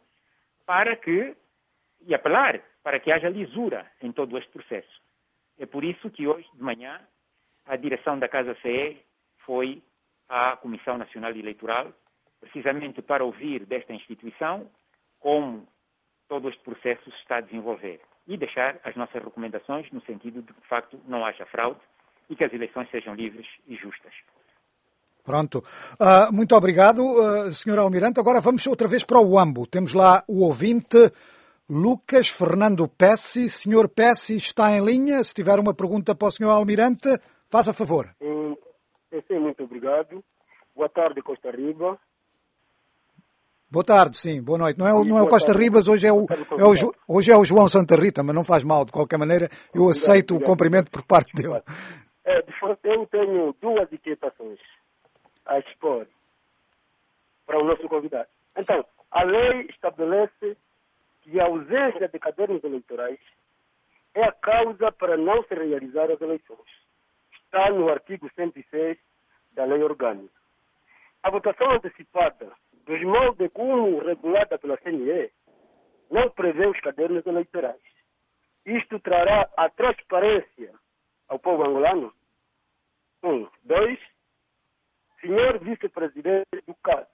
e apelar para que haja lisura em todo este processo. É por isso que hoje de manhã a direção da Casa CE foi à Comissão Nacional Eleitoral, precisamente para ouvir desta instituição como todo este processo se está a desenvolver e deixar as nossas recomendações no sentido de que, de facto, não haja fraude e que as eleições sejam livres e justas. Pronto. Muito obrigado, Sr. Almirante. Agora vamos outra vez para o Uambo. Temos lá o ouvinte Lucas Fernando Pessi. Sr. Pessi está em linha. Se tiver uma pergunta para o Sr. Almirante, faça favor. Sim, muito obrigado. Boa tarde, Costa Riba. Boa tarde, sim. Boa noite. Não é o Costa Ribas, hoje é o João Santa Rita, mas não faz mal. De qualquer maneira, eu aceito o cumprimento por parte dele. Eu tenho duas inquietações a expor para o nosso convidado. Então, a lei estabelece que a ausência de cadernos eleitorais é a causa para não se realizar as eleições. Está no artigo 106 da Lei Orgânica. A votação antecipada, dos moldes como regulada pela CNE, não prevê os cadernos eleitorais. Isto trará a transparência ao povo angolano? 1. 2. Senhor vice-presidente do CASA,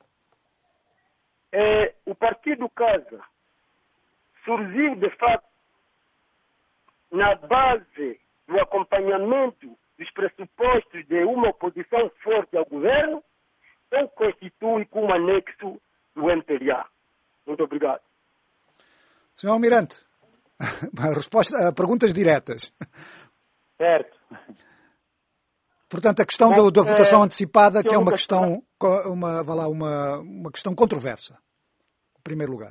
o partido CASA surgiu, de fato, na base do acompanhamento dos pressupostos de uma oposição forte ao governo ou constitui como anexo do MPLA? Muito obrigado. Sr. Almirante, perguntas diretas. Certo. Portanto, a questão da votação antecipada, que é uma questão, uma questão controversa, em primeiro lugar.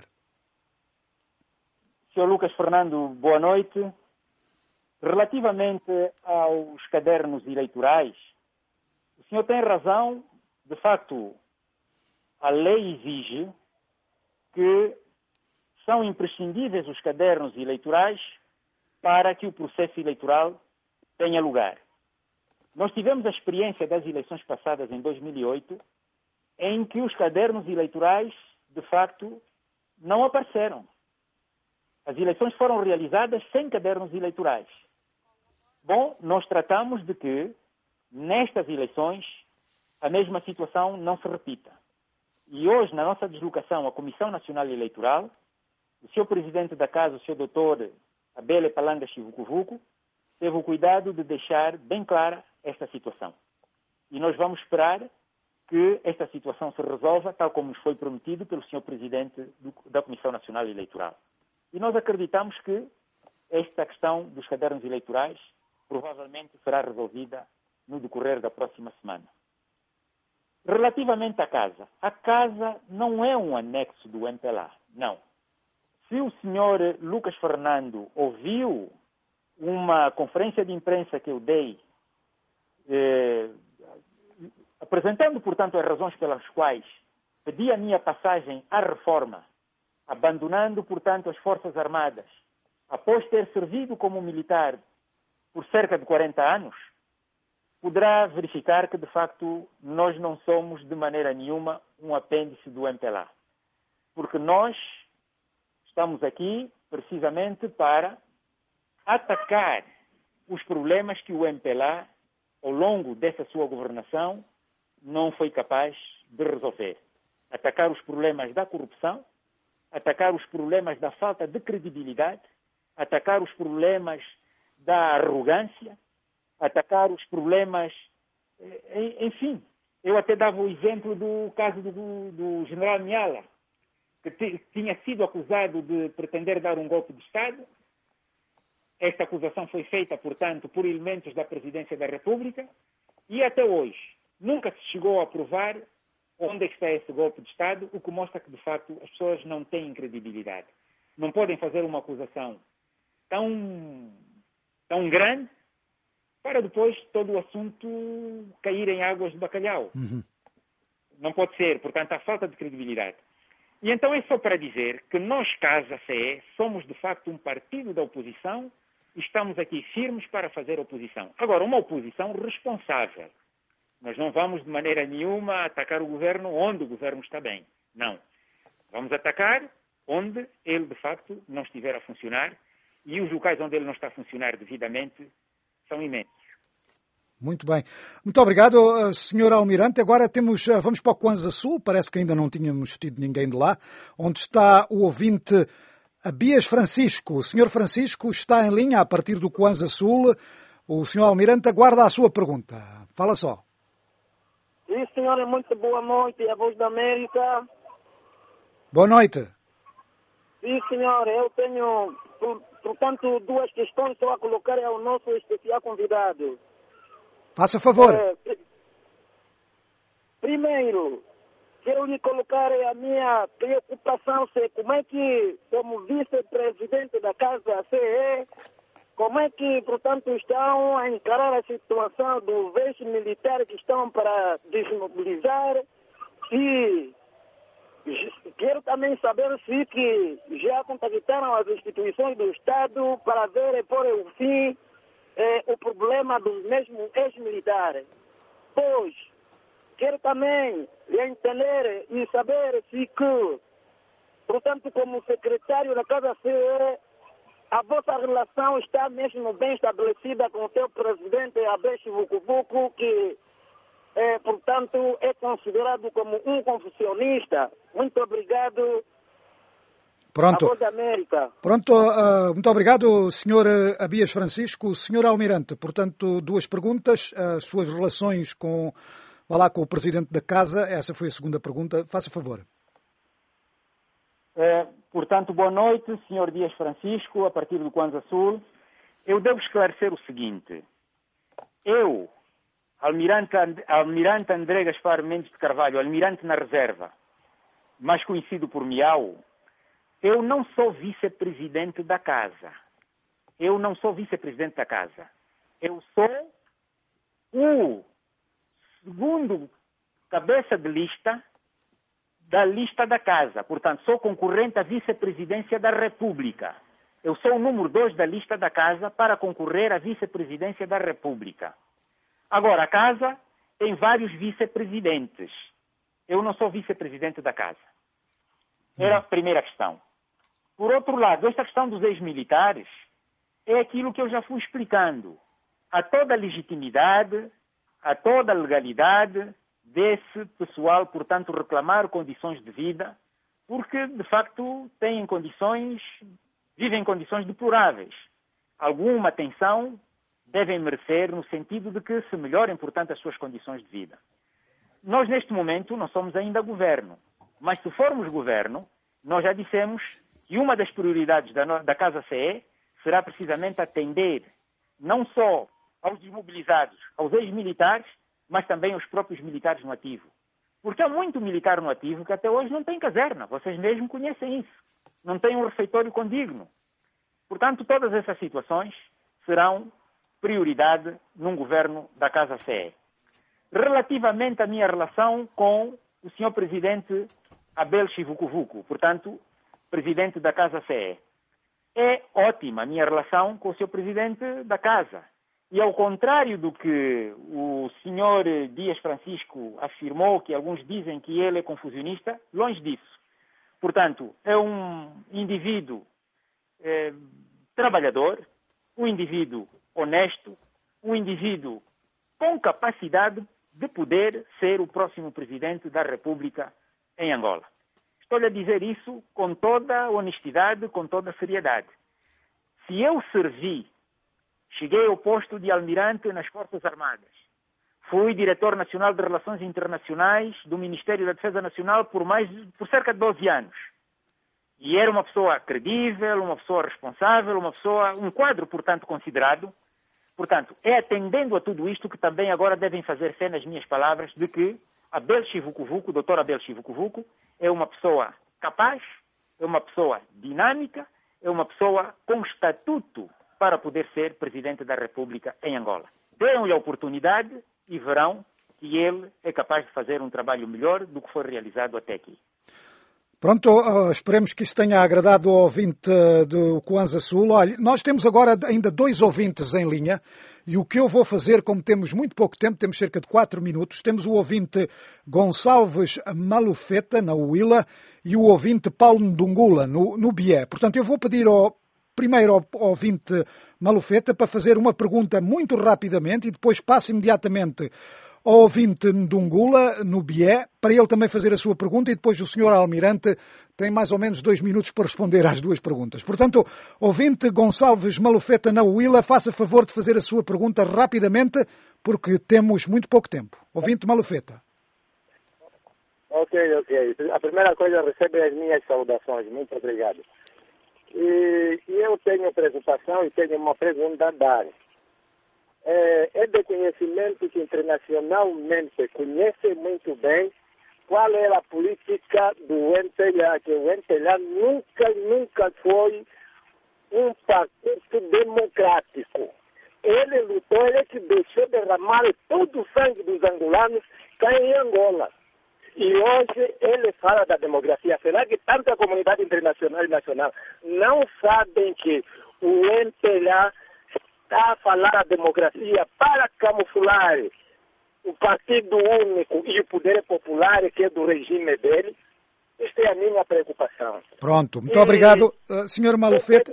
Sr. Lucas Fernando, boa noite. Relativamente aos cadernos eleitorais, o senhor tem razão. De facto, a lei exige que são imprescindíveis os cadernos eleitorais para que o processo eleitoral tenha lugar. Nós tivemos a experiência das eleições passadas em 2008, em que os cadernos eleitorais, de facto, não apareceram. As eleições foram realizadas sem cadernos eleitorais. Bom, nós tratamos de que, nestas eleições, a mesma situação não se repita. E hoje, na nossa deslocação à Comissão Nacional Eleitoral, o Sr. Presidente da Casa, o Sr. Dr. Abele Palanga Chivucuvuco, teve o cuidado de deixar bem clara esta situação. E nós vamos esperar que esta situação se resolva, tal como nos foi prometido pelo Sr. Presidente da Comissão Nacional Eleitoral. E nós acreditamos que esta questão dos cadernos eleitorais provavelmente será resolvida no decorrer da próxima semana. Relativamente à Casa, a Casa não é um anexo do MPLA, não. Se o Sr. Lucas Fernando ouviu uma conferência de imprensa que eu dei, apresentando, portanto, as razões pelas quais pedi a minha passagem à reforma, abandonando, portanto, as Forças Armadas, após ter servido como militar por cerca de 40 anos, poderá verificar que, de facto, nós não somos, de maneira nenhuma, um apêndice do MPLA. Porque nós estamos aqui, precisamente, para atacar os problemas que o MPLA, ao longo dessa sua governação, não foi capaz de resolver. Atacar os problemas da corrupção, atacar os problemas da falta de credibilidade, atacar os problemas da arrogância, atacar os problemas... Enfim, eu até dava o exemplo do caso do general Miala, que tinha sido acusado de pretender dar um golpe de Estado. Esta acusação foi feita, portanto, por elementos da Presidência da República e até hoje nunca se chegou a provar onde está esse golpe de Estado, o que mostra que, de facto, as pessoas não têm credibilidade. Não podem fazer uma acusação tão grande para depois todo o assunto cair em águas de bacalhau. Não pode ser, portanto, há falta de credibilidade. E então é só para dizer que nós, Casa CE, somos de facto um partido da oposição e estamos aqui firmes para fazer oposição. Agora, uma oposição responsável. Nós não vamos de maneira nenhuma atacar o governo onde o governo está bem. Não. Vamos atacar onde ele, de facto, não estiver a funcionar, e os locais onde ele não está a funcionar devidamente são imensos. Muito bem. Muito obrigado, Sr. Almirante. Agora vamos para o Kwanza Sul, parece que ainda não tínhamos tido ninguém de lá, onde está o ouvinte Abias Francisco. O Sr. Francisco está em linha a partir do Kwanza Sul. O Sr. Almirante aguarda a sua pergunta. Fala só. Sim, senhora, muito boa noite. A Voz da América. Boa noite. Sim, senhora, eu tenho, portanto, duas questões só a colocar ao nosso especial convidado. Faça favor. Primeiro, quero lhe colocar a minha preocupação, como é que, como vice-presidente da Casa CE, como é que, portanto, estão a encarar a situação dos vestes militares que estão para desmobilizar, e quero também saber se que já contactaram as instituições do Estado para ver e pôr o fim o problema dos mesmos ex-militares. Pois, quero também entender e saber se que, portanto, como secretário da Casa CE, a vossa relação está mesmo bem estabelecida com o seu presidente Abeche Vukuvuku, que, portanto, é considerado como um confucionista. Muito obrigado. Pronto. A Voz da América. Pronto, muito obrigado, Sr. Abias Francisco. Sr. Almirante, portanto, duas perguntas. As suas relações com o Presidente da Casa, essa foi a segunda pergunta. Faça favor. Portanto, boa noite, Sr. Dias Francisco, a partir do Kwanza Sul. Eu devo esclarecer o seguinte. Eu, Almirante André Gaspar Mendes de Carvalho, Almirante na Reserva, mais conhecido por Miau, eu não sou vice-presidente da Casa. Eu não sou vice-presidente da Casa. Eu sou o segundo cabeça de lista da lista da Casa. Portanto, sou concorrente à vice-presidência da República. Eu sou o número 2 da lista da Casa para concorrer à vice-presidência da República. Agora, a Casa tem vários vice-presidentes. Eu não sou vice-presidente da Casa. Era a primeira questão. Por outro lado, esta questão dos ex-militares é aquilo que eu já fui explicando. Há toda a legitimidade, há toda a legalidade desse pessoal, portanto, reclamar condições de vida, porque, de facto, vivem em condições deploráveis. Alguma atenção devem merecer no sentido de que se melhorem, portanto, as suas condições de vida. Nós, neste momento, não somos ainda governo, mas se formos governo, nós já dissemos que uma das prioridades da Casa CE será precisamente atender não só aos desmobilizados, aos ex-militares, mas também aos próprios militares no ativo. Porque há muito militar no ativo que até hoje não tem caserna. Vocês mesmos conhecem isso. Não tem um refeitório condigno. Portanto, todas essas situações serão prioridade num governo da Casa CE. Relativamente à minha relação com o Sr. Presidente Abel Vukuvuku, portanto, Presidente da Casa CE. É ótima a minha relação com o Sr. Presidente da Casa. E ao contrário do que o Sr. Dias Francisco afirmou, que alguns dizem que ele é confusionista, longe disso. Portanto, é um indivíduo trabalhador, um indivíduo honesto, um indivíduo com capacidade de poder ser o próximo presidente da República em Angola. Estou-lhe a dizer isso com toda a honestidade, com toda a seriedade. Se eu servi, cheguei ao posto de almirante nas Forças Armadas, fui diretor nacional de Relações Internacionais do Ministério da Defesa Nacional por cerca de 12 anos. E era uma pessoa credível, uma pessoa responsável, um quadro, portanto, considerado. Portanto, é atendendo a tudo isto que também agora devem fazer fé nas minhas palavras de que Abel Chivucovuco, o Dr. Abel Chivucovuco, é uma pessoa capaz, é uma pessoa dinâmica, é uma pessoa com estatuto para poder ser Presidente da República em Angola. Deram-lhe a oportunidade e verão que ele é capaz de fazer um trabalho melhor do que foi realizado até aqui. Pronto, esperemos que isso tenha agradado ao ouvinte do Kwanza Sul. Olha, nós temos agora ainda 2 ouvintes em linha e o que eu vou fazer, como temos muito pouco tempo, temos cerca de 4 minutos, temos o ouvinte Gonçalves Malufeta, na Huila, e o ouvinte Paulo Ndungula, no Bié. Portanto, eu vou pedir primeiro ao ouvinte Malufeta para fazer uma pergunta muito rapidamente e depois passo imediatamente ao ouvinte Ndungula, no Bié, para ele também fazer a sua pergunta e depois o Sr. Almirante tem mais ou menos 2 minutos para responder às 2 perguntas. Portanto, ouvinte Gonçalves Malufeta, na Huila, faça favor de fazer a sua pergunta rapidamente porque temos muito pouco tempo. Ouvinte Malufeta. Ok. A primeira coisa, recebe as minhas saudações. Muito obrigado. E eu tenho preocupação e tenho uma pergunta a dar. É de conhecimento que internacionalmente conhece muito bem qual era a política do MPLA, que o MPLA nunca foi um partido democrático. Ele lutou, ele que deixou derramar todo o sangue dos angolanos cá em Angola. E hoje ele fala da democracia. Será que tanto a comunidade internacional e nacional não sabem que o MPLA está a falar a democracia para camuflar o partido único e o poder popular que é do regime dele? Esta é a minha preocupação. Pronto, muito obrigado, Sr. Malufeta.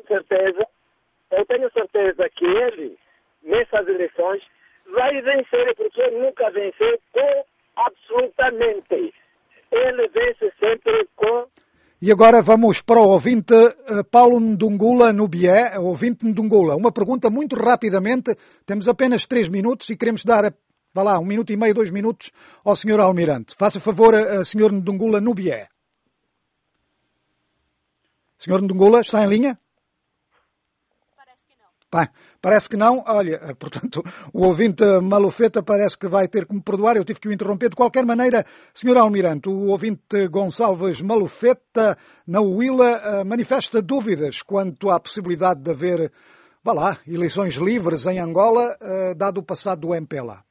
Eu tenho certeza que ele, nessas eleições, vai vencer, porque ele nunca venceu com absolutamente. Ele vence sempre com... E agora vamos para o ouvinte Paulo Ndungula, no Bié. Ouvinte Ndungula, uma pergunta muito rapidamente. Temos apenas 3 minutos e queremos dar, 1 minuto e meio, 2 minutos ao Sr. Almirante. Faça favor, Sr. Ndungula, no Bié. Sr. Ndungula, está em linha? Parece que não. Olha, portanto, o ouvinte Malufeta parece que vai ter que me perdoar. Eu tive que o interromper. De qualquer maneira, Sr. Almirante, o ouvinte Gonçalves Malufeta, na Huila, manifesta dúvidas quanto à possibilidade de haver, eleições livres em Angola, dado o passado do MPLA.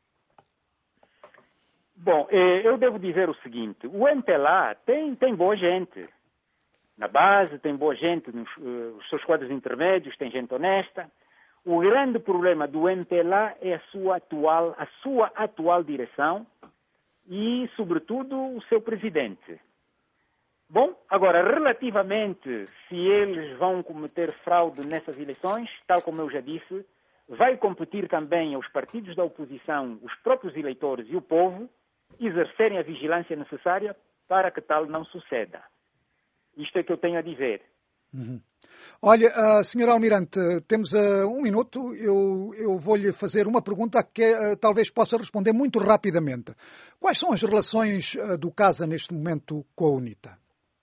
Bom, eu devo dizer o seguinte. O MPLA tem boa gente. Na base, tem boa gente nos seus quadros intermédios, tem gente honesta. O grande problema do MPLA é a sua atual direção e, sobretudo, o seu presidente. Bom, agora, relativamente se eles vão cometer fraude nessas eleições, tal como eu já disse, vai competir também aos partidos da oposição, os próprios eleitores e o povo, exercerem a vigilância necessária para que tal não suceda. Isto é que eu tenho a dizer. Uhum. Olha, Sr. Almirante, temos 1 minuto. Eu vou-lhe fazer uma pergunta que talvez possa responder muito rapidamente. Quais são as relações do CASA neste momento com a UNITA?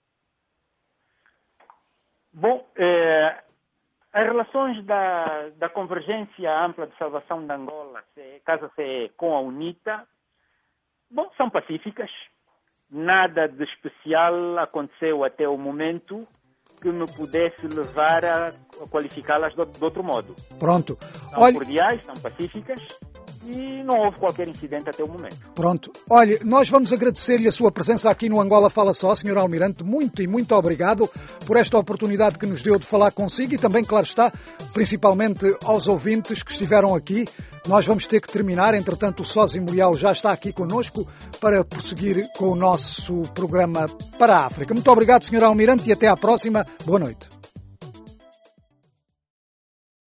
Bom, as relações da Convergência Ampla de Salvação de Angola, CASA-CE, com a UNITA, são pacíficas. Nada de especial aconteceu até o momento que me pudesse levar a qualificá-las de outro modo. Pronto. São cordiais, são pacíficas e não houve qualquer incidente até o momento. Pronto. Olha, nós vamos agradecer-lhe a sua presença aqui no Angola Fala Só, Sr. Almirante. Muito obrigado por esta oportunidade que nos deu de falar consigo e também, claro está, principalmente aos ouvintes que estiveram aqui. Nós vamos ter que terminar, entretanto o Sósimo Leal já está aqui connosco para prosseguir com o nosso programa para a África. Muito obrigado, Sr. Almirante, e até à próxima. Boa noite.